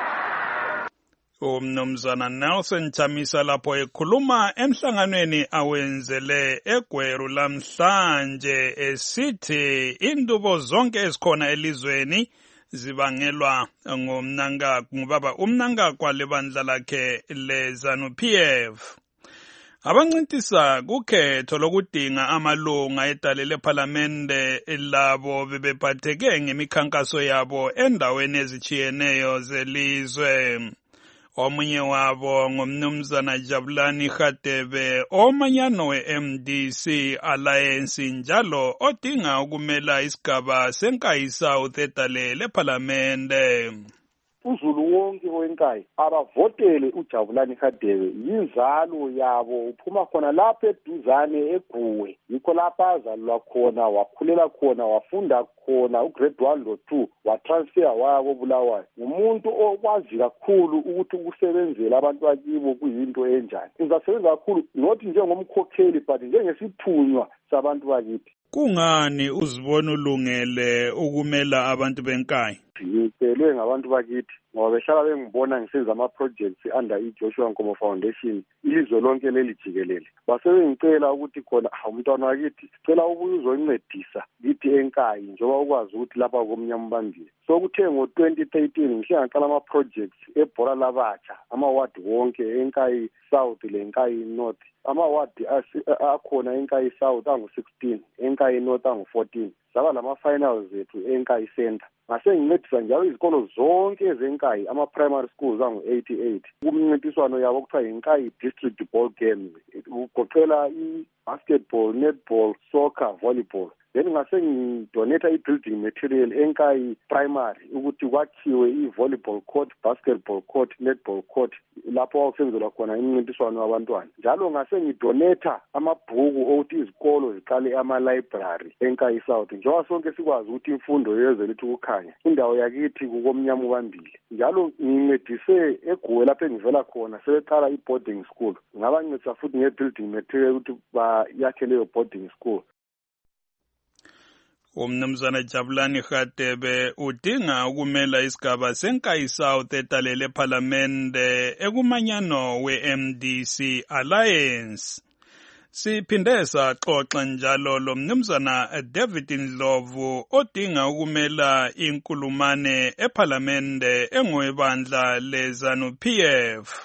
Umnumzana Nelson Chamisa lapho ekhuluma emhlanganweni awenzele egweru lamhlanje esithi indubo zonke ezikhona elizweni zibangelwa ngubaba uMnangagwa lebandla lakhe leZANU-PF. Abancintisa kukhetho lokudinga amalunga edale lephalamende labo bebephatheke ngemikhankaso yabo endaweni ezitshiyeneyo zelizwe. Omunye wabo ngumnumzana Jabulani Khatebe omanyano weMDC Alliance njalo odinga ukumela isigaba seNkayi South edale lephalamende. uzulu wonke owenkayi abavotele uJabulani Hadebe, yinzalo yabo, uphuma khona lapha eduzane eGuwe, yikho lapha azalwa khona, wakhulela khona, wafunda khona ugrade 1 lo 2, watransfer waya koBulawayo. Umuntu okwazi kakhulu ukuthi ukusebenzela abantu bakibo kuyinto enjani. Uzasebenza kakhulu not njengomkhokheli but njengesithunywa sabantu bakithi. Kungani uzibona ulungele ukumela abantu benkayi? Ngicelwe ngabantu bakithi ngoba behlala bengibona ngisenza ama-projects under iJoshua Nkomo Foundation ilizwe lonke leli jikelele. Basebengicela ukuthi khona umntwana wakithi sicela ubuye uzoncedisa kithi enkayi njengoba ukwazi ukuthi lapha komnyama bambili. So kuthe ngo-2013 ngihle ngaqala ama-projects ebhola labatsha ama-ward wonke enkayi South lenkayi North. Ama-ward akhona enkayi South angu-16, enkayi North angu-14. Saba lama-finals ethu enkayi Center. Ngase ngincedisa njalo izikolo zonke ezenkayi ama-primary schools angu-88 kumncintiswano yabo okuthiwa yinkayi district ball games, kugoqela i-basketball, netball, soccer, volleyball. Then ngase ngidonate i-building material enkayi primary ukuthi kwakhiwe i-volleyball court, basketball court, netball court lapho kwakusenzelwa khona imncintiswano wabantwana. Njalo ngase ngidonata amabhuku okuthi izikolo ziqale ama-library enkayi South njengoba sonke sikwazi ukuthi imfundo yezwe lethu kukhanya indawo yakithi kukomnyama ubambili. Njalo ngincedise eGuwe lapho engivela khona sebeqala i-boarding school, ngabancedisa futhi nge-building material ukuthi bayakhe leyo boarding school. Umnumzana Jabulani Hadebe udinga ukumela isigaba senkayi South etalele parliamente ekumanyano we-MDC Alliance. Siphinde saxoxa njalo lo mnumzana David Ndlovu odinga ukumela inkulumane eparlamente engowebandla leZANU-PF.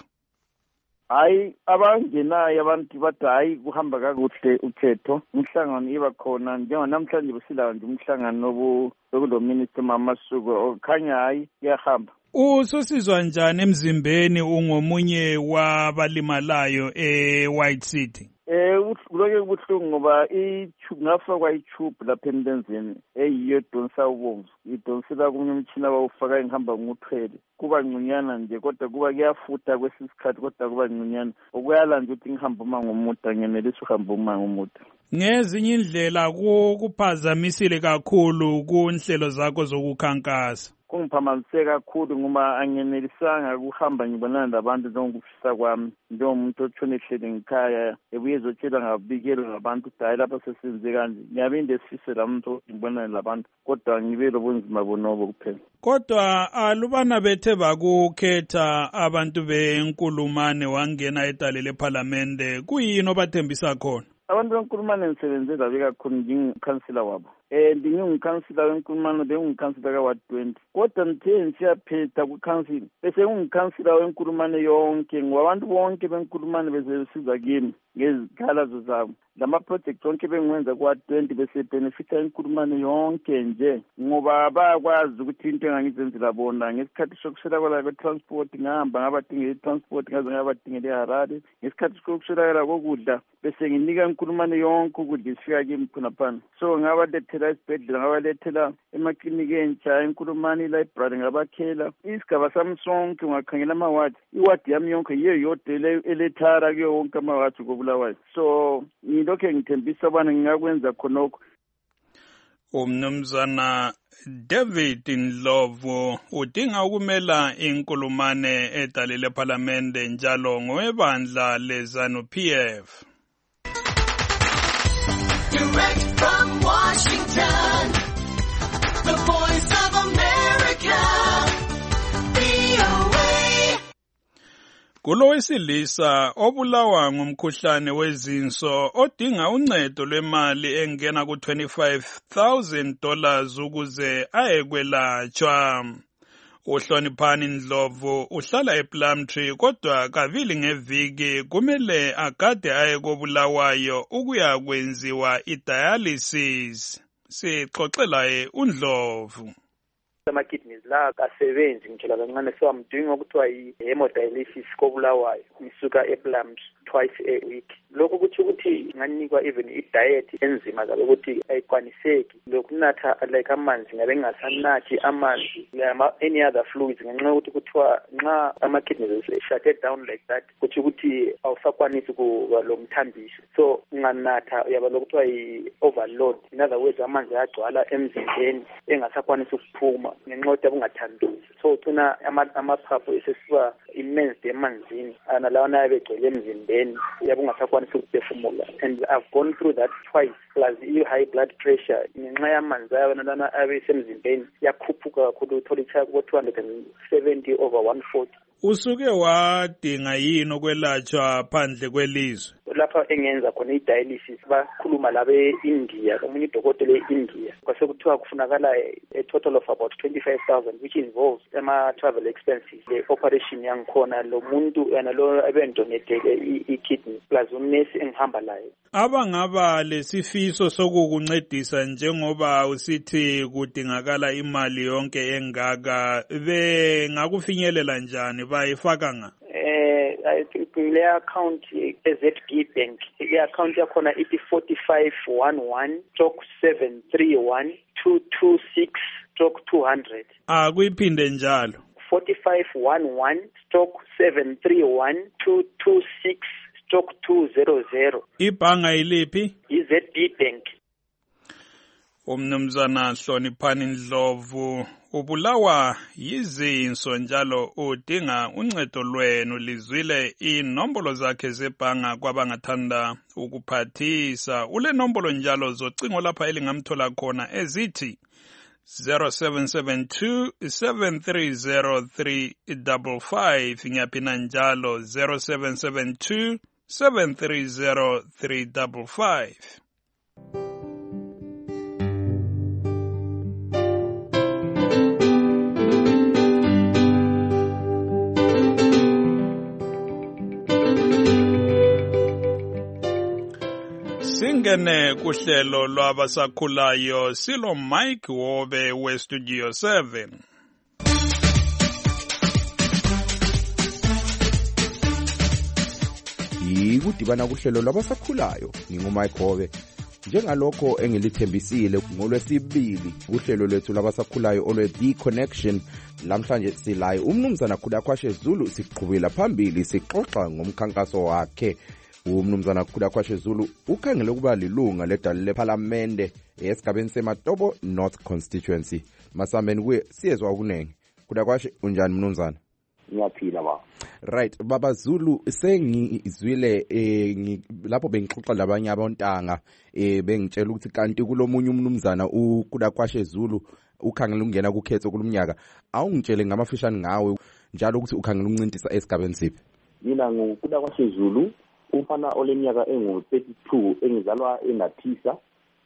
Hayi abangenayo abantu bathi hayi kuhamba kakuhle ukhetho, umhlangano iba khona njengamhlanje besila nje umhlangano nokulo minister Mamasuku okhanya hayi iyahamba. Ususizwa njani emzimbeni ungomunye wabalimalayo eWhite City? Kuloke kubuhlungu ngoba ngafakwa i-tube lapha emlenzeni eyiyo edonsa ubomvu, idonsela kumnye umtshina bawufaka ngihamba nguthwele. Kuba ngcunyana nje kodwa kuba kuyafutha kwesisikhathi kodwa kuba ngcunyana. Okuyala nje ukuthi ngihamba umango omude, ngenelisa uhamba umango omude. Ngezinye indlela kuphazamisile kakhulu kunhlelo zakho zokukhankasa. Kungiphamamise kakhulu ngoba angenelisanga ukuhamba ngibonana labantu njengokufisa kwami, njengomuntu otshone ehlele ngikhaya ebuye ezotshela ngabikelo ngabantu ukuthi hayi lapha sesenze kanje. Ngiyabinde sifise la muntu ngibonane labantu kodwa ngibe lobunzima bonobo kuphela. Kodwa alubana bethe bakukhetha abantu benkulumane wangena etalele parliamente, kuyini obathembisa khona? Abantu benkulumane ngisebenzela bekakhulu ngingikhansila wabo. Ngingumkhansila wenkulumane, bengumkhansila ka-Ward 20. Kodwa ngithe ngisiyaphetha kukhansila bese ngumkhansila wenkulumane yonke ngoba abantu bonke benkulumane bezesiza kimi ngezikhalazo zabo. Lama-project onke bengiwenza ku-Ward 20 bese benefita inkulumane yonke nje ngoba bayakwazi ukuthi into engangizenzela bona ngesikhathi sokuswelakala kwe-transport ngahamba ngabadingela i-transport ngaze ngabadingela eHarare. Ngesikhathi sokuswelakala kokudla bese nginika inkulumane yonke ukudla isifika kimi khonaphana. So ngabalethela esibhedlela, ngabalethela emakliniki entsha, inkulumane i-library ngabakhela. Isigaba sami sonke ungakhangela ama-ward, iward yami yonke yiyo yodwa elethara kuyo wonke ama-ward koBulawayo. So ngilokho ngithembisa ubana ngingakwenza khonokho. Umnumzana David Ndlovu udinga ukumela inkulumane etalele parliamente njalo ngowebandla leZANU-PF. Direct from Washington, the Voice of America, VOA. Kulo wesilisa obulawa ngumkhuhlane wezinso odinga uncedo lwemali engena ku$25,000 ukuze ayekwelatshwa. uHloniphani Ndlovu uhlala ePlumtree kodwa kavili ngeviki kumele agade aye koBulawayo ukuya kwenziwa idialysis. Sixoxela uNdlovu. Ama-kidneys la kasebenzi ngitshela kancane, so I'm doing okuthiwa i-hemodialysis koBulawayo. Ngisuka ePlumtree twice a week. lokho kuthi ukuthi nganikwa even i-diet enzima zabe ukuthi ayikwaniseki lokunatha like amanzi ngabe ngingasanathi amanzi any other fluids ngenxa yokuthi kuthiwa nxa ama-kidneys shutted down like that kuthi ukuthi awusakwanisi kuba lo mthambiso so unganatha uyaba lokuthiwa i-overload in other words amanzi ayagcwala emzimbeni engasakwanisi ukuphuma ngenxa yokuthi abungathanduzi so ugcina amaphaphu esesiba immense emanzini nalawana ayabegcwele emzimbeni yabungasakwanisi ukuphefumula and I've gone through that twice plus i-high blood pressure ngenxa yamanzi ayabonalana abesemzimbeni yakhuphuka kakhulu uthola ichaya kubo-270 over 140. Usuke wadinga yini ukwelatshwa phandle kwelizwe? Lapha engenza khona i-dialysis bakhuluma labe-India omunye udokotela e-India kwase kuthiwa kufunakala a total of about 25,000 which involves ama-travel expenses le operation yangikhona lo muntu yena lo ebendonetele i-kidney plus unnesi engihamba layo. Abangaba lesifiso sokukuncedisa njengoba usithi kudingakala imali yonke engaka bengakufinyelela njani bayifaka nga? I think le account ZB Bank le account yakhona ithi 4511-731-226-200 akuyiphinde njalo 4511-731-226-200 ibhanga iliphi iZB Bank. Umnumzana Hloniphani Ndlovu ubulawa yizinso njalo udinga uncedo lwenu lizwile inombolo zakhe zebhanga kwabangathanda ukuphathisa ule nombolo njalo zocingo lapha elingamthola khona ezithi 0772-730-355 ngiyaphinda njalo 0772-730-355. Singene kuhlelo lwabasakhulayo silo Mike Wobe weStudio 7. Yikudibana kuhlelo lwabasakhulayo nginguMike Wobe. Njengalokho engilithembisile ngolwesibili uhlelo lwethu lwabasakhulayo olwe The Connection lamhlanje silayo umnumzana Khulakwashe Zulu siqhubela phambili sixoxa ngomkhankaso wakhe. Umnumzana Khulakwashe Zulu ukhangele ukuba lilunga ledala lePhalamende esigabeni seMatobo North Constituency. Masameni kuye siyezwa okunenge. Khulakwashe unjani mnumzana? Ngiyaphila ba. Right baba Zulu sengizwile lapho bengixoxa labanye abontanga bengitshela ukuthi kanti kulomunye umnumzana uKhulakwashe Zulu ukhangela ukungena kukhetho kulumnyaka awungitshele ngamafishane ngawe njalo ukuthi ukhangela ukuncintisa esigabeni siphi. Mina nguKhulakwashe Zulu umfana oleminyaka engu-32 engizalwa eNathisa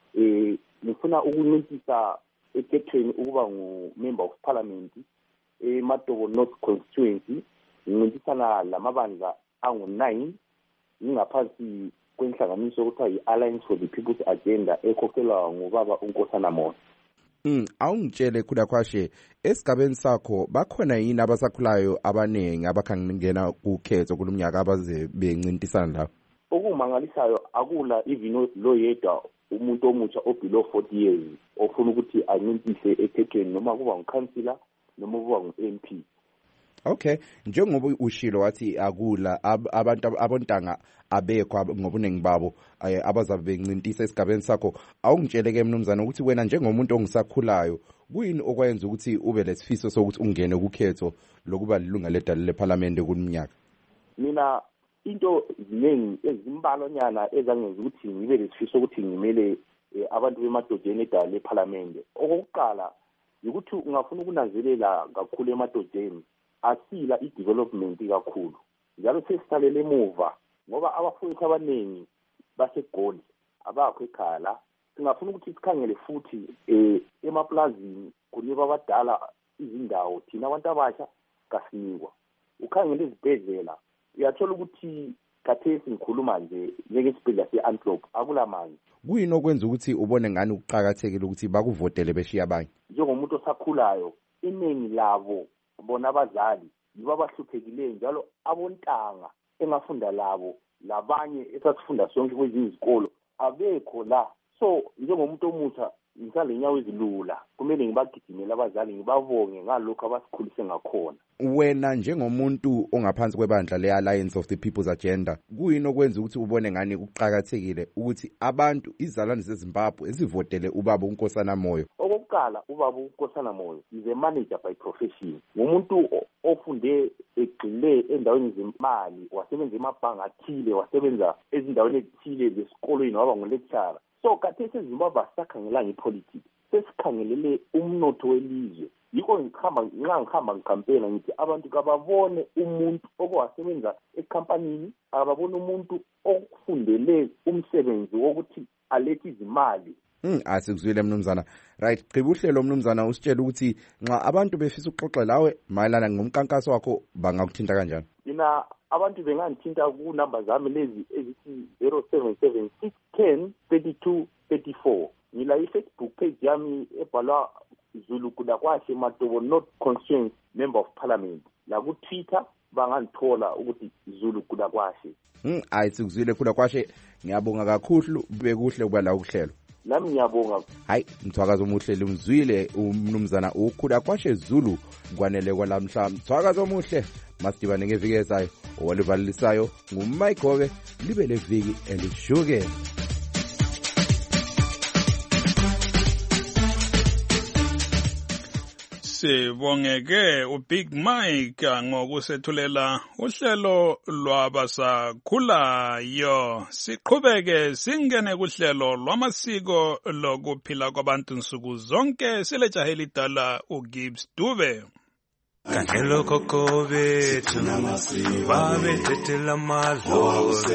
ngifuna ukuncintisa ekhethweni ukuba ngu-member of parliament eMatobo North Constituency ngincintisana lamabandla angu-9 ngingaphansi kwenhlanganiso okuthiwa yi-Alliance for the People's Agenda ekhokhelwa ngubaba uNkosana Mona. Awungitshele Khulakwashe esigabeni sakho bakhona yini abasakhulayo abanengi abakhangena kukhetho kulumnyaka abaze bencintisana lapho? Okumangalisayo akula even lo yedwa umuntu omutsha obelow 40 years ofuna ukuthi ancintise ekhethweni noma kuba ngukhansila noma kuba ngu-MP. Okay, njengoba ushilo wathi akula abantu abontanga abekho ngobuningi babo abazabe bencintisa esigabeni sakho awungitsheleke mnumzana ukuthi wena njengomuntu ongisakhulayo kuyini okwenza ukuthi ube lesifiso sokuthi ungene kukhetho lokuba lilunga ledala lePhalamende kulumnyaka? Mina into ziningi ezimbalonyana ezangenza ukuthi ngibe lesifiso ukuthi ngimele abantu bemadodeni edala lePhalamende. Okokuqala ukuthi ungafuna ukunanzelela kakhulu emadodeni asila i-development kakhulu njalo sesisalele emuva ngoba abafowethu abaningi baseGoli abakho ekhaya la. Singafuna ukuthi sikhangele futhi emaplazini kunikwa abadala izindawo thina abantu abasha kasinikwa. Ukhangele izibhedlela uyathola ukuthi khathesi ngikhuluma nje njengesibhedlela se-Antlope akulamanzi. Kuyini okwenza ukuthi ubone ngani ukuqhakathekile ukuthi bakuvotele beshiya abanye? Njengomuntu osakhulayo iningi labo bona abazali yibo abahluphekile njalo abontanga engafunda labo labanye esasifunda sonke kwezinye izikolo abekho la. So njengomuntu omusha ngisale nyawo ezilula kumele ngibagidimele abazali ngibabonge ngalokho abasikhulise ngakhona. Wena njengomuntu ongaphansi kwebandla le-Alliance of the People's Agenda, kuyini okwenza ukuthi ubone ngani kuqhakathekile ukuthi abantu izalwane zeZimbabwe ezivotele ubaba uNkosana Moyo? Okokuqala, ubaba uNkosana Moyo is a manager by profession. Ngumuntu ofunde egxile endaweni zemali, wasebenza emabhanga athile, wasebenza ezindaweni ezithile zesikolweni, waba ngulecturer. So khathesi eZimbabwe asakhangelanga ipolitiki, sesikhangelele umnotho welizwe. Yiko ngihamba ngikampena ngithi abantu kababone umuntu okwasebenza ekhampanini, ababone umuntu okufundele umsebenzi wokuthi alethe izimali. Asikuzwile mnumzana. Right, qhiba uhlelo mnumzana, usitshela ukuthi nxa abantu befisa ukuxoxa lawe mayelana ngomkankaso wakho bangakuthinta kanjani? Mina abantu bengangithinta ku number zami lezi ezithi 0776 10 32 34. Ngila i-Facebook page yami ebhalwa Zulu Kudakwahle Matobo North Constituency Member of Parliament. La ku Twitter bangangithola ukuthi Zulu Kudakwahle. Sikuzwile Kudakwahle, ngiyabonga kakhulu, bekuhle kuba la ukuhlelo. Nami ngiyabonga. Hayi, Mthwakazi omuhle limzwile umnumzana uKudakwahle Zulu kwanele kwalamhla. Mthwakazi omuhle, masidibane ngeviki ezayo. Owalivalisayo nguMike Hobe, libe leviki elishuke. Sibongeke uBig Mike ngokusethulela uhlelo lwabasakhulayo. Siqhubeke singene kuhlelo lwamasiko lokuphila kwabantu nsuku zonke. Silejahe lidala uGibbs Dube. Kandelo koko bethu babethethela amadlozi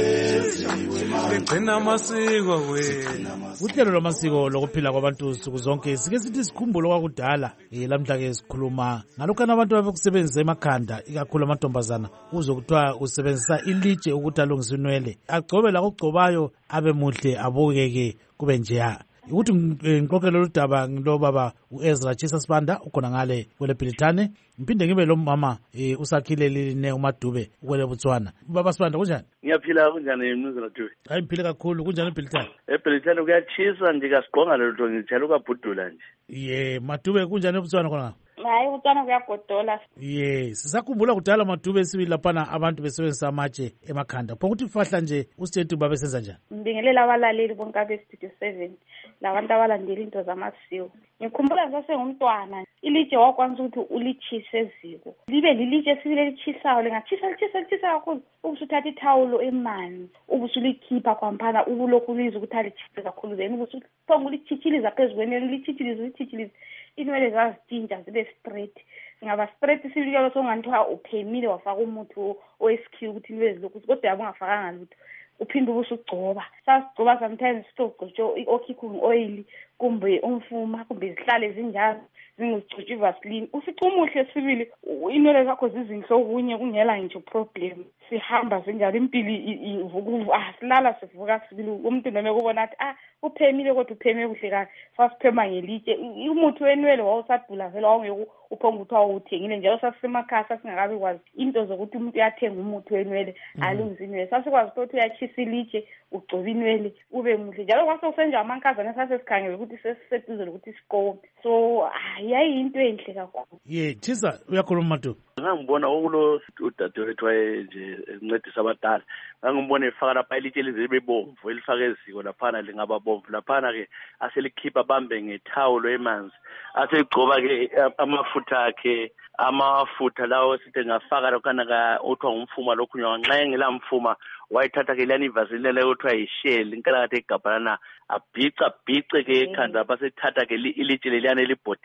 begcina amasiko wena. Uhlelo lwamasiko lokuphila kwabantu nsuku zonke sike sithi sikhumbulo kwakudala. Lamhla ke sikhuluma ngalokho abantu abakusebenzisa emakhanda, ikakhulu amantombazana, uzokuthiwa usebenzisa ilitshe ukuthi alungise inwele, agcobe la kugcobayo abe muhle abukeke kube njeya. Ukuthi ngixoxele udaba ngilo baba uEzra Chisa Sibanda ukhona ngale kwele Bhilithane, ngiphinde ngibe lo mama usakhile line uMadube kwele Botswana. Baba Sibanda kunjani? Ngiyaphila kunjani mnuzana Dube? Hayi ngiphile kakhulu. Kunjani eBhilithane? eBhilithane kuyachisa nje, kasiqonga lelo ngithela ukabhudula nje. Madube kunjani eBotswana khona? Hayi uTwana kuyagodola. Sisakhumbula kudala Madube sibili laphana abantu besebenzisa amatshe emakhanda. Pho ukuthi kufahla nje usithethu baba senza njani? Ngibingelela abalaleli bonke beStudio 7 labantu abalandela into zamasiko. Ngikhumbula ngisasengumntwana, ilitshe wakwanisa ukuthi ulichise eziko. Libe lilitshe esibile lichisayo, lingachisa kakhulu. Ubusuthatha ithawulo emanzi, ubusulikhipha kwamphana, ubulokhu ulizwe ukuthi alichise kakhulu, then ubusuthonga ulichithiliza phezulu kwenene, lichithiliza. Inwele zazitintsha zibe straight. Ngaba straight silikelo songanithiwa uphemile wafaka umuthi owesikhiwa ukuthi inwele zilokhu, kodwa yabo ungafakanga lutho. Uphinde ubusugcoba. Sasigcoba sometimes sitogcotsho i-occupying oil kumbe umfuma kumbe zihlale zinjalo zingugcotshwa ivaseline. Ufica umuhle sibili inwele zakho zizinhle okunye kungela nje problem. Sihamba sinjalo impilo silala sivuka sibili. Umuntu noma ekubona athi uphemile kodwa upheme kuhle kahle. Sasiphema ngelitshe. Umuthi wenwele wawusadula vele wawungeke uphonga ukuthi awuthengile njalo sasisemakhaya sasingakabi kwazi into zokuthi umuntu uyathenga umuthi wenwele alungise inwele. Sasikwazi ukuthi uyachisa ilitshe ugcoba inwele ube muhle. Njalo kwasokusenja amankazana sasesikhangele ukuthi sesiseduze lokuthi siqome. So yayinto enhle kakhulu. Chisa uyakhuluma Madu. Ngangibona okulo udadewethu wayenje encedisa abadala. Ngangibona efaka lapha ilitshe lizibe bomvu elifaka eziko laphana lingaba bomvu laphana ke aselikhipha bambe ngethawulo emanzi. Asegcoba ke amafutha akhe, amafutha lawo sithi ngafaka lokana othiwa ngumfuma lokhu nxa engela mfuma wayithatha ke lani vaseline leyo othiwa yishell inkalakathe egabhalana abhice ke ekhanda lapha sethatha ke ilitshe leliyana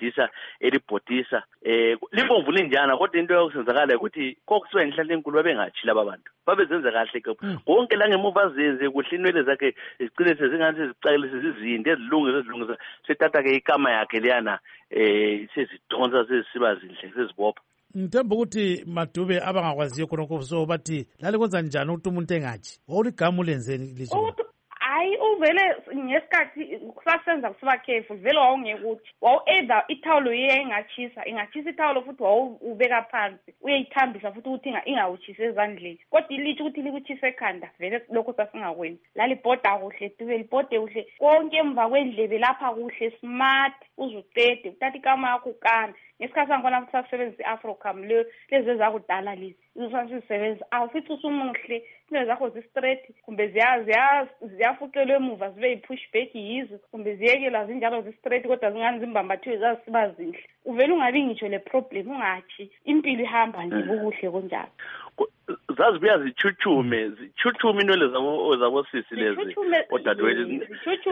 elibhodisa libomvu linjana kodwa into yokusenzakala ukuthi kokusibe ngihlahla enkulu babengatshila abantu babezenza kahle ke konke la ngemuva zenze kuhle inwele zakhe zicine sezingani sezicakile sezizinde ezilungisa sethatha ke ikama yakhe leyana sezidonsa sezisiba zinhle sezibopha. Ngithemba ukuthi Madube abangakwaziyo khonokho so bathi lale kwenza njani ukuthi umuntu engathi wawuligama ulenzeni lizo. Hayi uvele ngesikhathi kusasenza kusiba careful vele wawungekuthi wawu-either ithawulo ingachisa ithawulo futhi wawubeka phansi uyayithambisa futhi ukuthi ingawutshisi ezandleni kodwa ilitsho ukuthi likuchisa ekhanda vele lokho sasingakwenzi lalibhoda kuhle dube libhode kuhle konke emva kwendlebe lapha kuhle smart uzuqede uthatha ikama yakho ukana ngesikhathi sangibona futhi sasebenzisa i-Afrocam lezi ezakudala lezi izosasisebenza awufithi usumuhle into zakho zi-straight kumbe ziyafuqelwa emuva zibe yi-pushback yizo kumbe ziyekelwa zinjalo zi-straight kodwa zingani zimbambathiwe zazisiba zihle uvele ungabi ngitsho le problem ungatshi impilo ihamba nje kukuhle kunjalo zazibuya zichuchume inwele zabosisi lezi odadewethu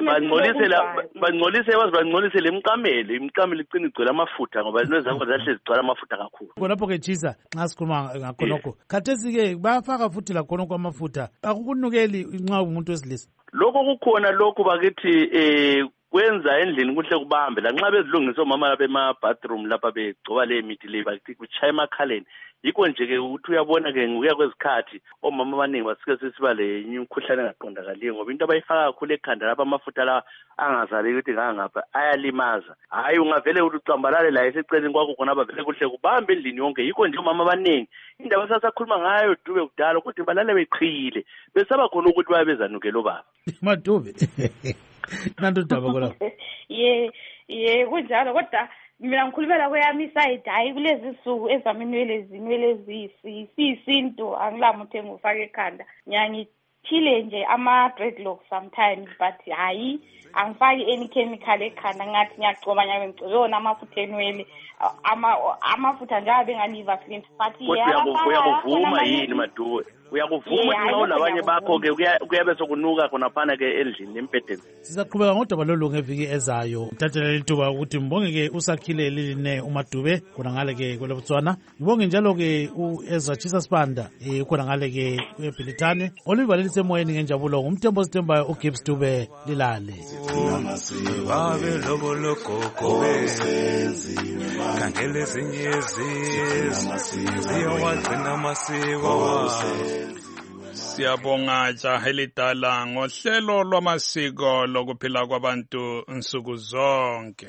bangcolise lemqamelo imqamelo icina igcwele amafutha ngoba inwele zakho zahle zigcwala amafutha kakhulu khonapho-ke Chisa nxa sikhuluma ngakhonokho khathesi-ke bayafaka futhi lakhonokho amafutha akukunukeli nxa umuntu wesilisa lokho kukhona lokhu bakithi kwenza endlini kuhle kubambe lanxa bezilungisa omama bema-bathroom lapha begcoba le mithi le bakithi kuchaya emakhaleni yikho nje-ke ukuthi uyabona-ke ngokuya kwezikhathi omama abaningi basike sesiba le imikhuhlane engaqondakaliyo ngoba into abayifaka kakhulu ekhanda lapha amafutha lawa angazali ukuthi ngangapha ayalimaza hhayi ungavele ukuthi ucambalale la eseceleni kwakho khonapha vele kuhle kubambe endlini yonke yikho nje omama abaningi indaba sasakhuluma ngayo Dube kudala ukuthi balale beqhiyile besaba khona ukuthi bayabezanukela obaba Madube nanto daba kolapho ye kunjalo kodwa mina ngikhulumela kweyami isayidi hayi kulezi nsuku ezami inwele ziyisintu angilamuntu engufaka ekhanda ngithile nje ama-dreadlock sometimes but hayi angifaki any chemical ekhanda ngathi ngiyagcoba ngiyona amafutha enwele amafutha nje abenganiva-flint but uyakuvuma yini Madube uyakuvuma nxa unabanye bakho-ke kuyabe sokunuka khonaphana-ke endlini empedeni sizaqhubeka ngodaba lolu ngeviki ezayo thathela lithuba ukuthi mbonge-ke usakhile liline uMadube khona ngale-ke kweleBotswana ngibonge njalo-ke u-Ezra Chisa Sibanda khona ngale-ke kweBhilitane oluyivalelise emoyeni ngenjabulo ngumthembo osithembayo uGibbs Dube lilale babe lobologogo khangele ezinye ziyowagcina amasiko Siyabonga jaha elidala ngohlelo lwamasiko lokuphila kwabantu nsuku zonke.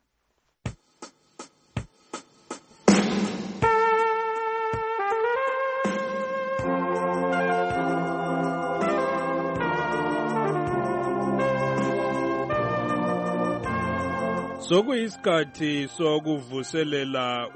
Sokuyisikhathi sokuvuselela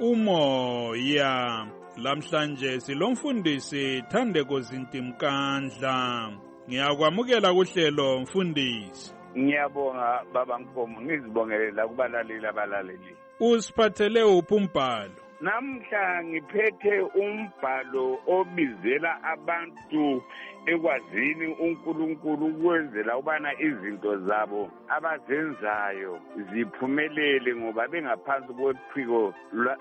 umoya. Lamhlanje silomfundisi Thandeko Zintimkandla. Ngiyakwamukela kuhlelo mfundisi. Ngiyabonga baba Nkomo ngizibongelela kubalaleli abalaleli. Usiphathele uphi umbhalo? Namhla ngiphethe umbhalo obizela abantu ekwazini uNkulunkulu ukwenzela ubana izinto zabo abazenzayo ziphumelele ngoba bengaphansi kwephiko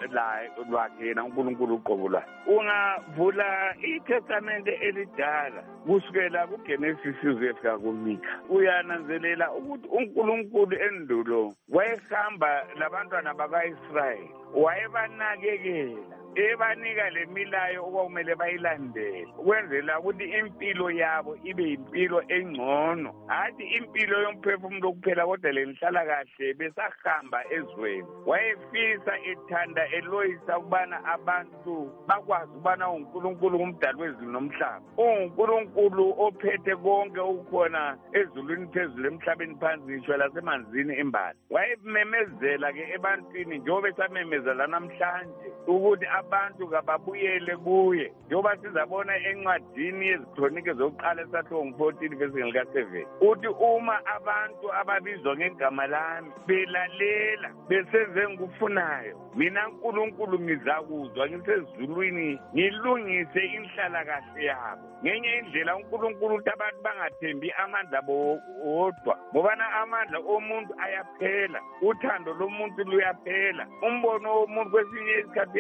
lwakhe yena uNkulunkulu uqobo lwakhe. Ungavula iTestamente elidala kusukela kuGenesis uzefika kuMikha uyananzelela ukuthi uNkulunkulu endulo wayehamba labantwana bakaIsrayeli wayebanakekela ebanika lemilayo okwakumele bayilandele ukwenzela ukuthi impilo yabo ibe impilo engcono hathi impilo yomphefumulo kuphela kodwa lenhlala kahle besahamba ezweni wayefisa ethanda eloyisa ukubana abantu bakwazi ukubana uNkulunkulu ngumdali wezulu nomhlaba uNkulunkulu ophethe konke ukukhona ezulwini phezulu emhlabeni phansi ngisho lasemanzini imbali wayememezela ke ebantwini njengoba esamemezela namhlanje ukuthi abantu kababuyele kuye njengoba sizabona encwadini yezikronike zokuqala esahluko 14 verse lika7 uthi uma abantu ababizwa ngegama lami belalela besenze ngikufunayo mina uNkulunkulu ngizakuzwa ngisezulwini ngilungise inhlala kahle yabo ngenye indlela uNkulunkulu uthi abantu bangathembi amandla bodwa ngoba amandla omuntu ayaphela uthando lomuntu luyaphela umbono womuntu kwesinye isikhathi uyaphipha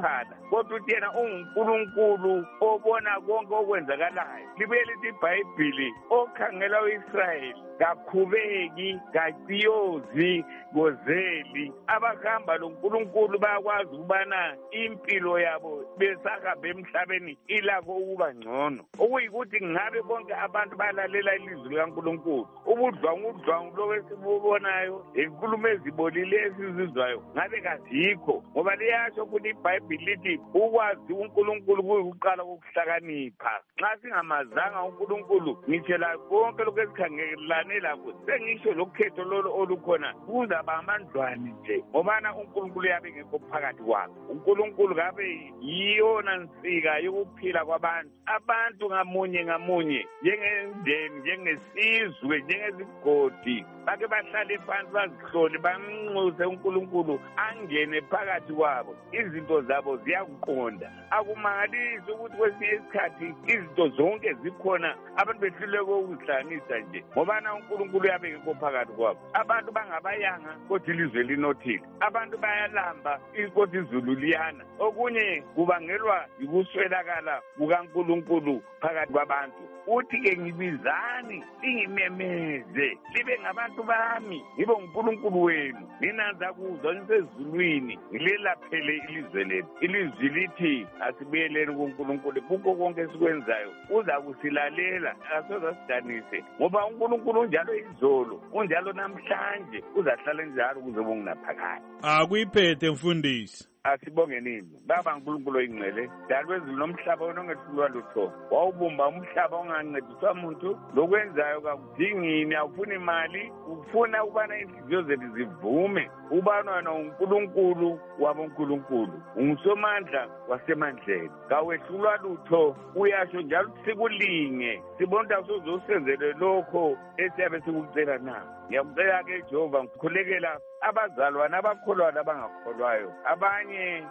kuqala kodwa uthi yena ungunkulunkulu obona konke okwenzakalayo. Libuye lithi iBhayibhili okhangela u-Israyeli kakhubeki kaciyozi gozeli. Abahamba lo nkulunkulu bayakwazi ukubana impilo yabo besahambe emhlabeni ilakho ukuba ngcono, okuyikuthi ngabe bonke abantu balalela ilizwi likaNkulunkulu. Ubudlwangudlwangu lo esibubonayo, inkulumo ezibolile esizizwayo ngabe kazikho, ngoba liyasho ukuthi iBhayibhili lithi ukwazi uNkulunkulu kuyikuqala kokuhlakanipha. Nxa singamazanga uNkulunkulu ngitshela konke lokhu esikhangelane lakho, sengisho lokhetho lolo olukhona kuzaba amandlwane nje, ngobana uNkulunkulu yabe ngekho phakathi kwabo. uNkulunkulu kabe yiyona nsika yokuphila kwabantu, abantu ngamunye ngamunye, njengendeni, njengesizwe, njengezigodi, bake bahlale phansi bazihlole bamnxuse uNkulunkulu angene phakathi kwabo. Izinto zabo ziyakuqonda. Akumangalisi ukuthi kwesinye isikhathi izinto zonke zikhona abantu behluleke ukuzihlanganisa nje, ngobana uNkulunkulu yabe ngekho phakathi kwabo. Abantu bangabayanga kodwa ilizwe linothile, abantu bayalamba kodwa izulu liyana. Okunye kubangelwa yikuswelakala kukaNkulunkulu phakathi kwabantu. Uthi-ke ngibizani lingimemeze libe ngabantu bami, ngibe uNkulunkulu wenu. Mina ngizakuzwa ngisezulwini ngilelaphele ilizwe lethu. Ilizwi lithi asibuyeleni kuNkulunkulu kukho konke esikwenzayo, uza kusilalela, asoze sidanise, ngoba uNkulunkulu unjalo izolo, unjalo namhlanje, uzahlala njalo kuze kungaphakade. Akuyiphethe mfundisi. Asibonge nini baba uNkulunkulu oyingcwele, dali wezulu nomhlaba onongehlulwa lutho. Wawubumba umhlaba ongancediswa muntu, lokwenzayo kakudingini, awufuni imali, ufuna ukubana inhliziyo zethu zivume ubana wena uNkulunkulu wabonkulunkulu, ungusomandla wasemandleni, kawehlulwa lutho. Uyasho njalo ukuthi sikulinge, sibona ukuthi awusozosenzele lokho esiyabe sikucela na. Ngiyakucela-ke Jehova, ngikhulekela abazalwane abakholwayo abangakholwayo, abanye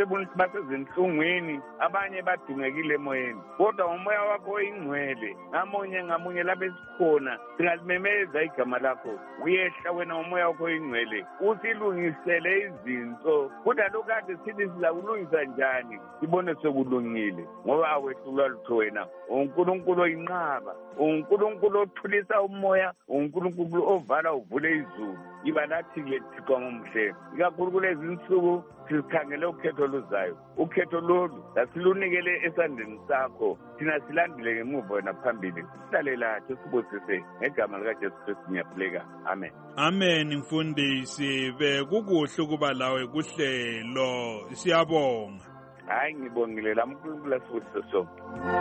basezinhlungwini, abanye badungekile emoyeni, kodwa umoya wakho oyingcwele ngamunye ngamunye lapho esikhona singalimemeza igama lakho. Uyehla wena umoya wakho oyingcwele usilungisele izinto, kodwa lokhu kade sithi sizakulungisa njani sibone sekulungile, ngoba awehlulwa lutho wena. uNkulunkulu oyinqaba, uNkulunkulu othulisa umoya, uNkulunkulu ovala uvule izulu. Iba nathi-ke Thixo ngomuhle, ikakhulu kulezi nsuku sikhangele ukhetho luzayo. Ukhetho lolu asilunikele esandleni sakho, thina silandile ngemuva wena phambili. Sihlalela sibusise ngegama likaJesu Kristu ngiyaphuleka. Amen. Amen mfundisi, bekukuhle ukuba lawe kuhlelo, siyabonga. Hayi ngibongile la uNkulunkulu asifundise sonke.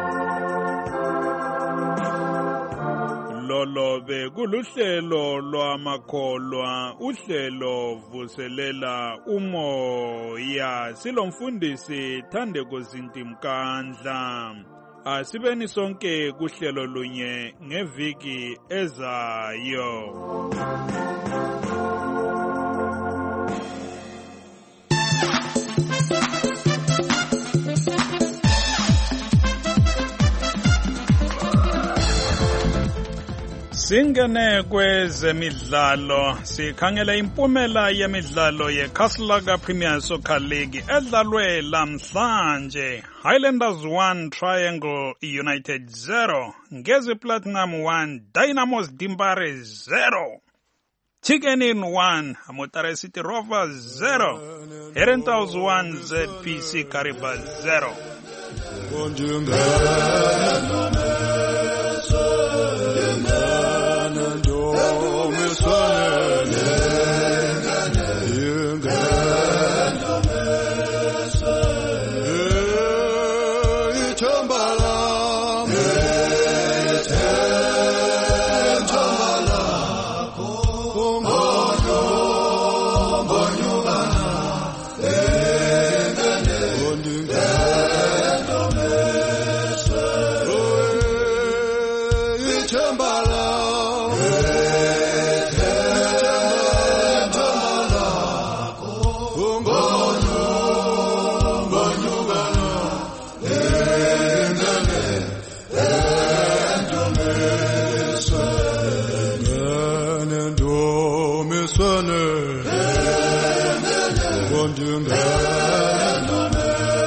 Lolo bekuluhlelo lwamakholwa, uhlelo vuselela umoya. Silomfundisi Thandeko Zintimkandla. Asibeni sonke kuhlelo lunye ngeviki ezayo. Singene kwezemidlalo, sikhangela impumela yemidlalo yeKaslaga Premier Soccer League edlalwe lamhlanje. Highlanders 1, Triangle United 0, Ngezi Platinum 1, Dynamos Dimbare 0, Chicken Inn 1, Motare City Rovers 0, Herentals 1, ZPC Kariba 0. Ngene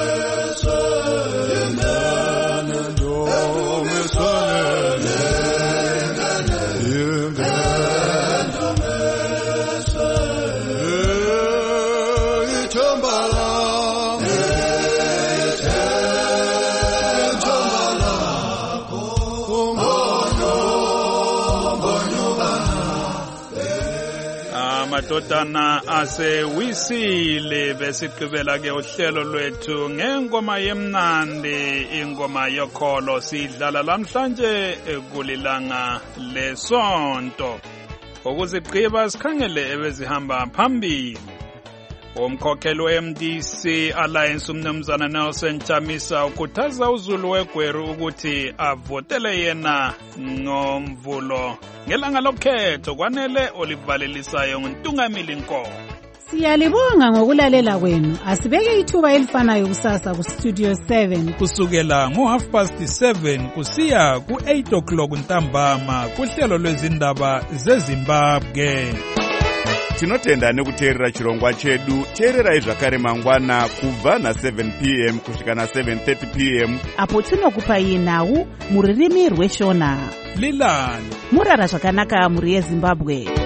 Amadodana asewisile besigqibela ke uhlelo lwethu ngengoma yemnandi ingoma yokholo sidlala namhlanje kulilanga lesonto ukuzigqiba sikhangele ebezihamba phambili. Umkhokheli we-MDC Alliance umnumzana Nelson Chamisa ukhuthaza uZulu weGweru ukuthi avotele yena ngomvulo ngelanga lokhetho kwanele olivalelisayo nguntungamili Nkomo. Siyalibonga ngokulalela kwenu. Asibeke ithuba elifanayo kusasa ku Studio 7 kusukela ngo7:30 kusiya ku8 o'clock ntambama kuhlelo lwezindaba zeZimbabwe. Tinotenda nekuteerera chirongwa chedu. Teererai zvakare mangwana kubva na7 p.m. kusvika na7:30 p.m. apo tinokupai nhau muririmi rweshona. Lilani murara zvakanaka muri yeZimbabwe.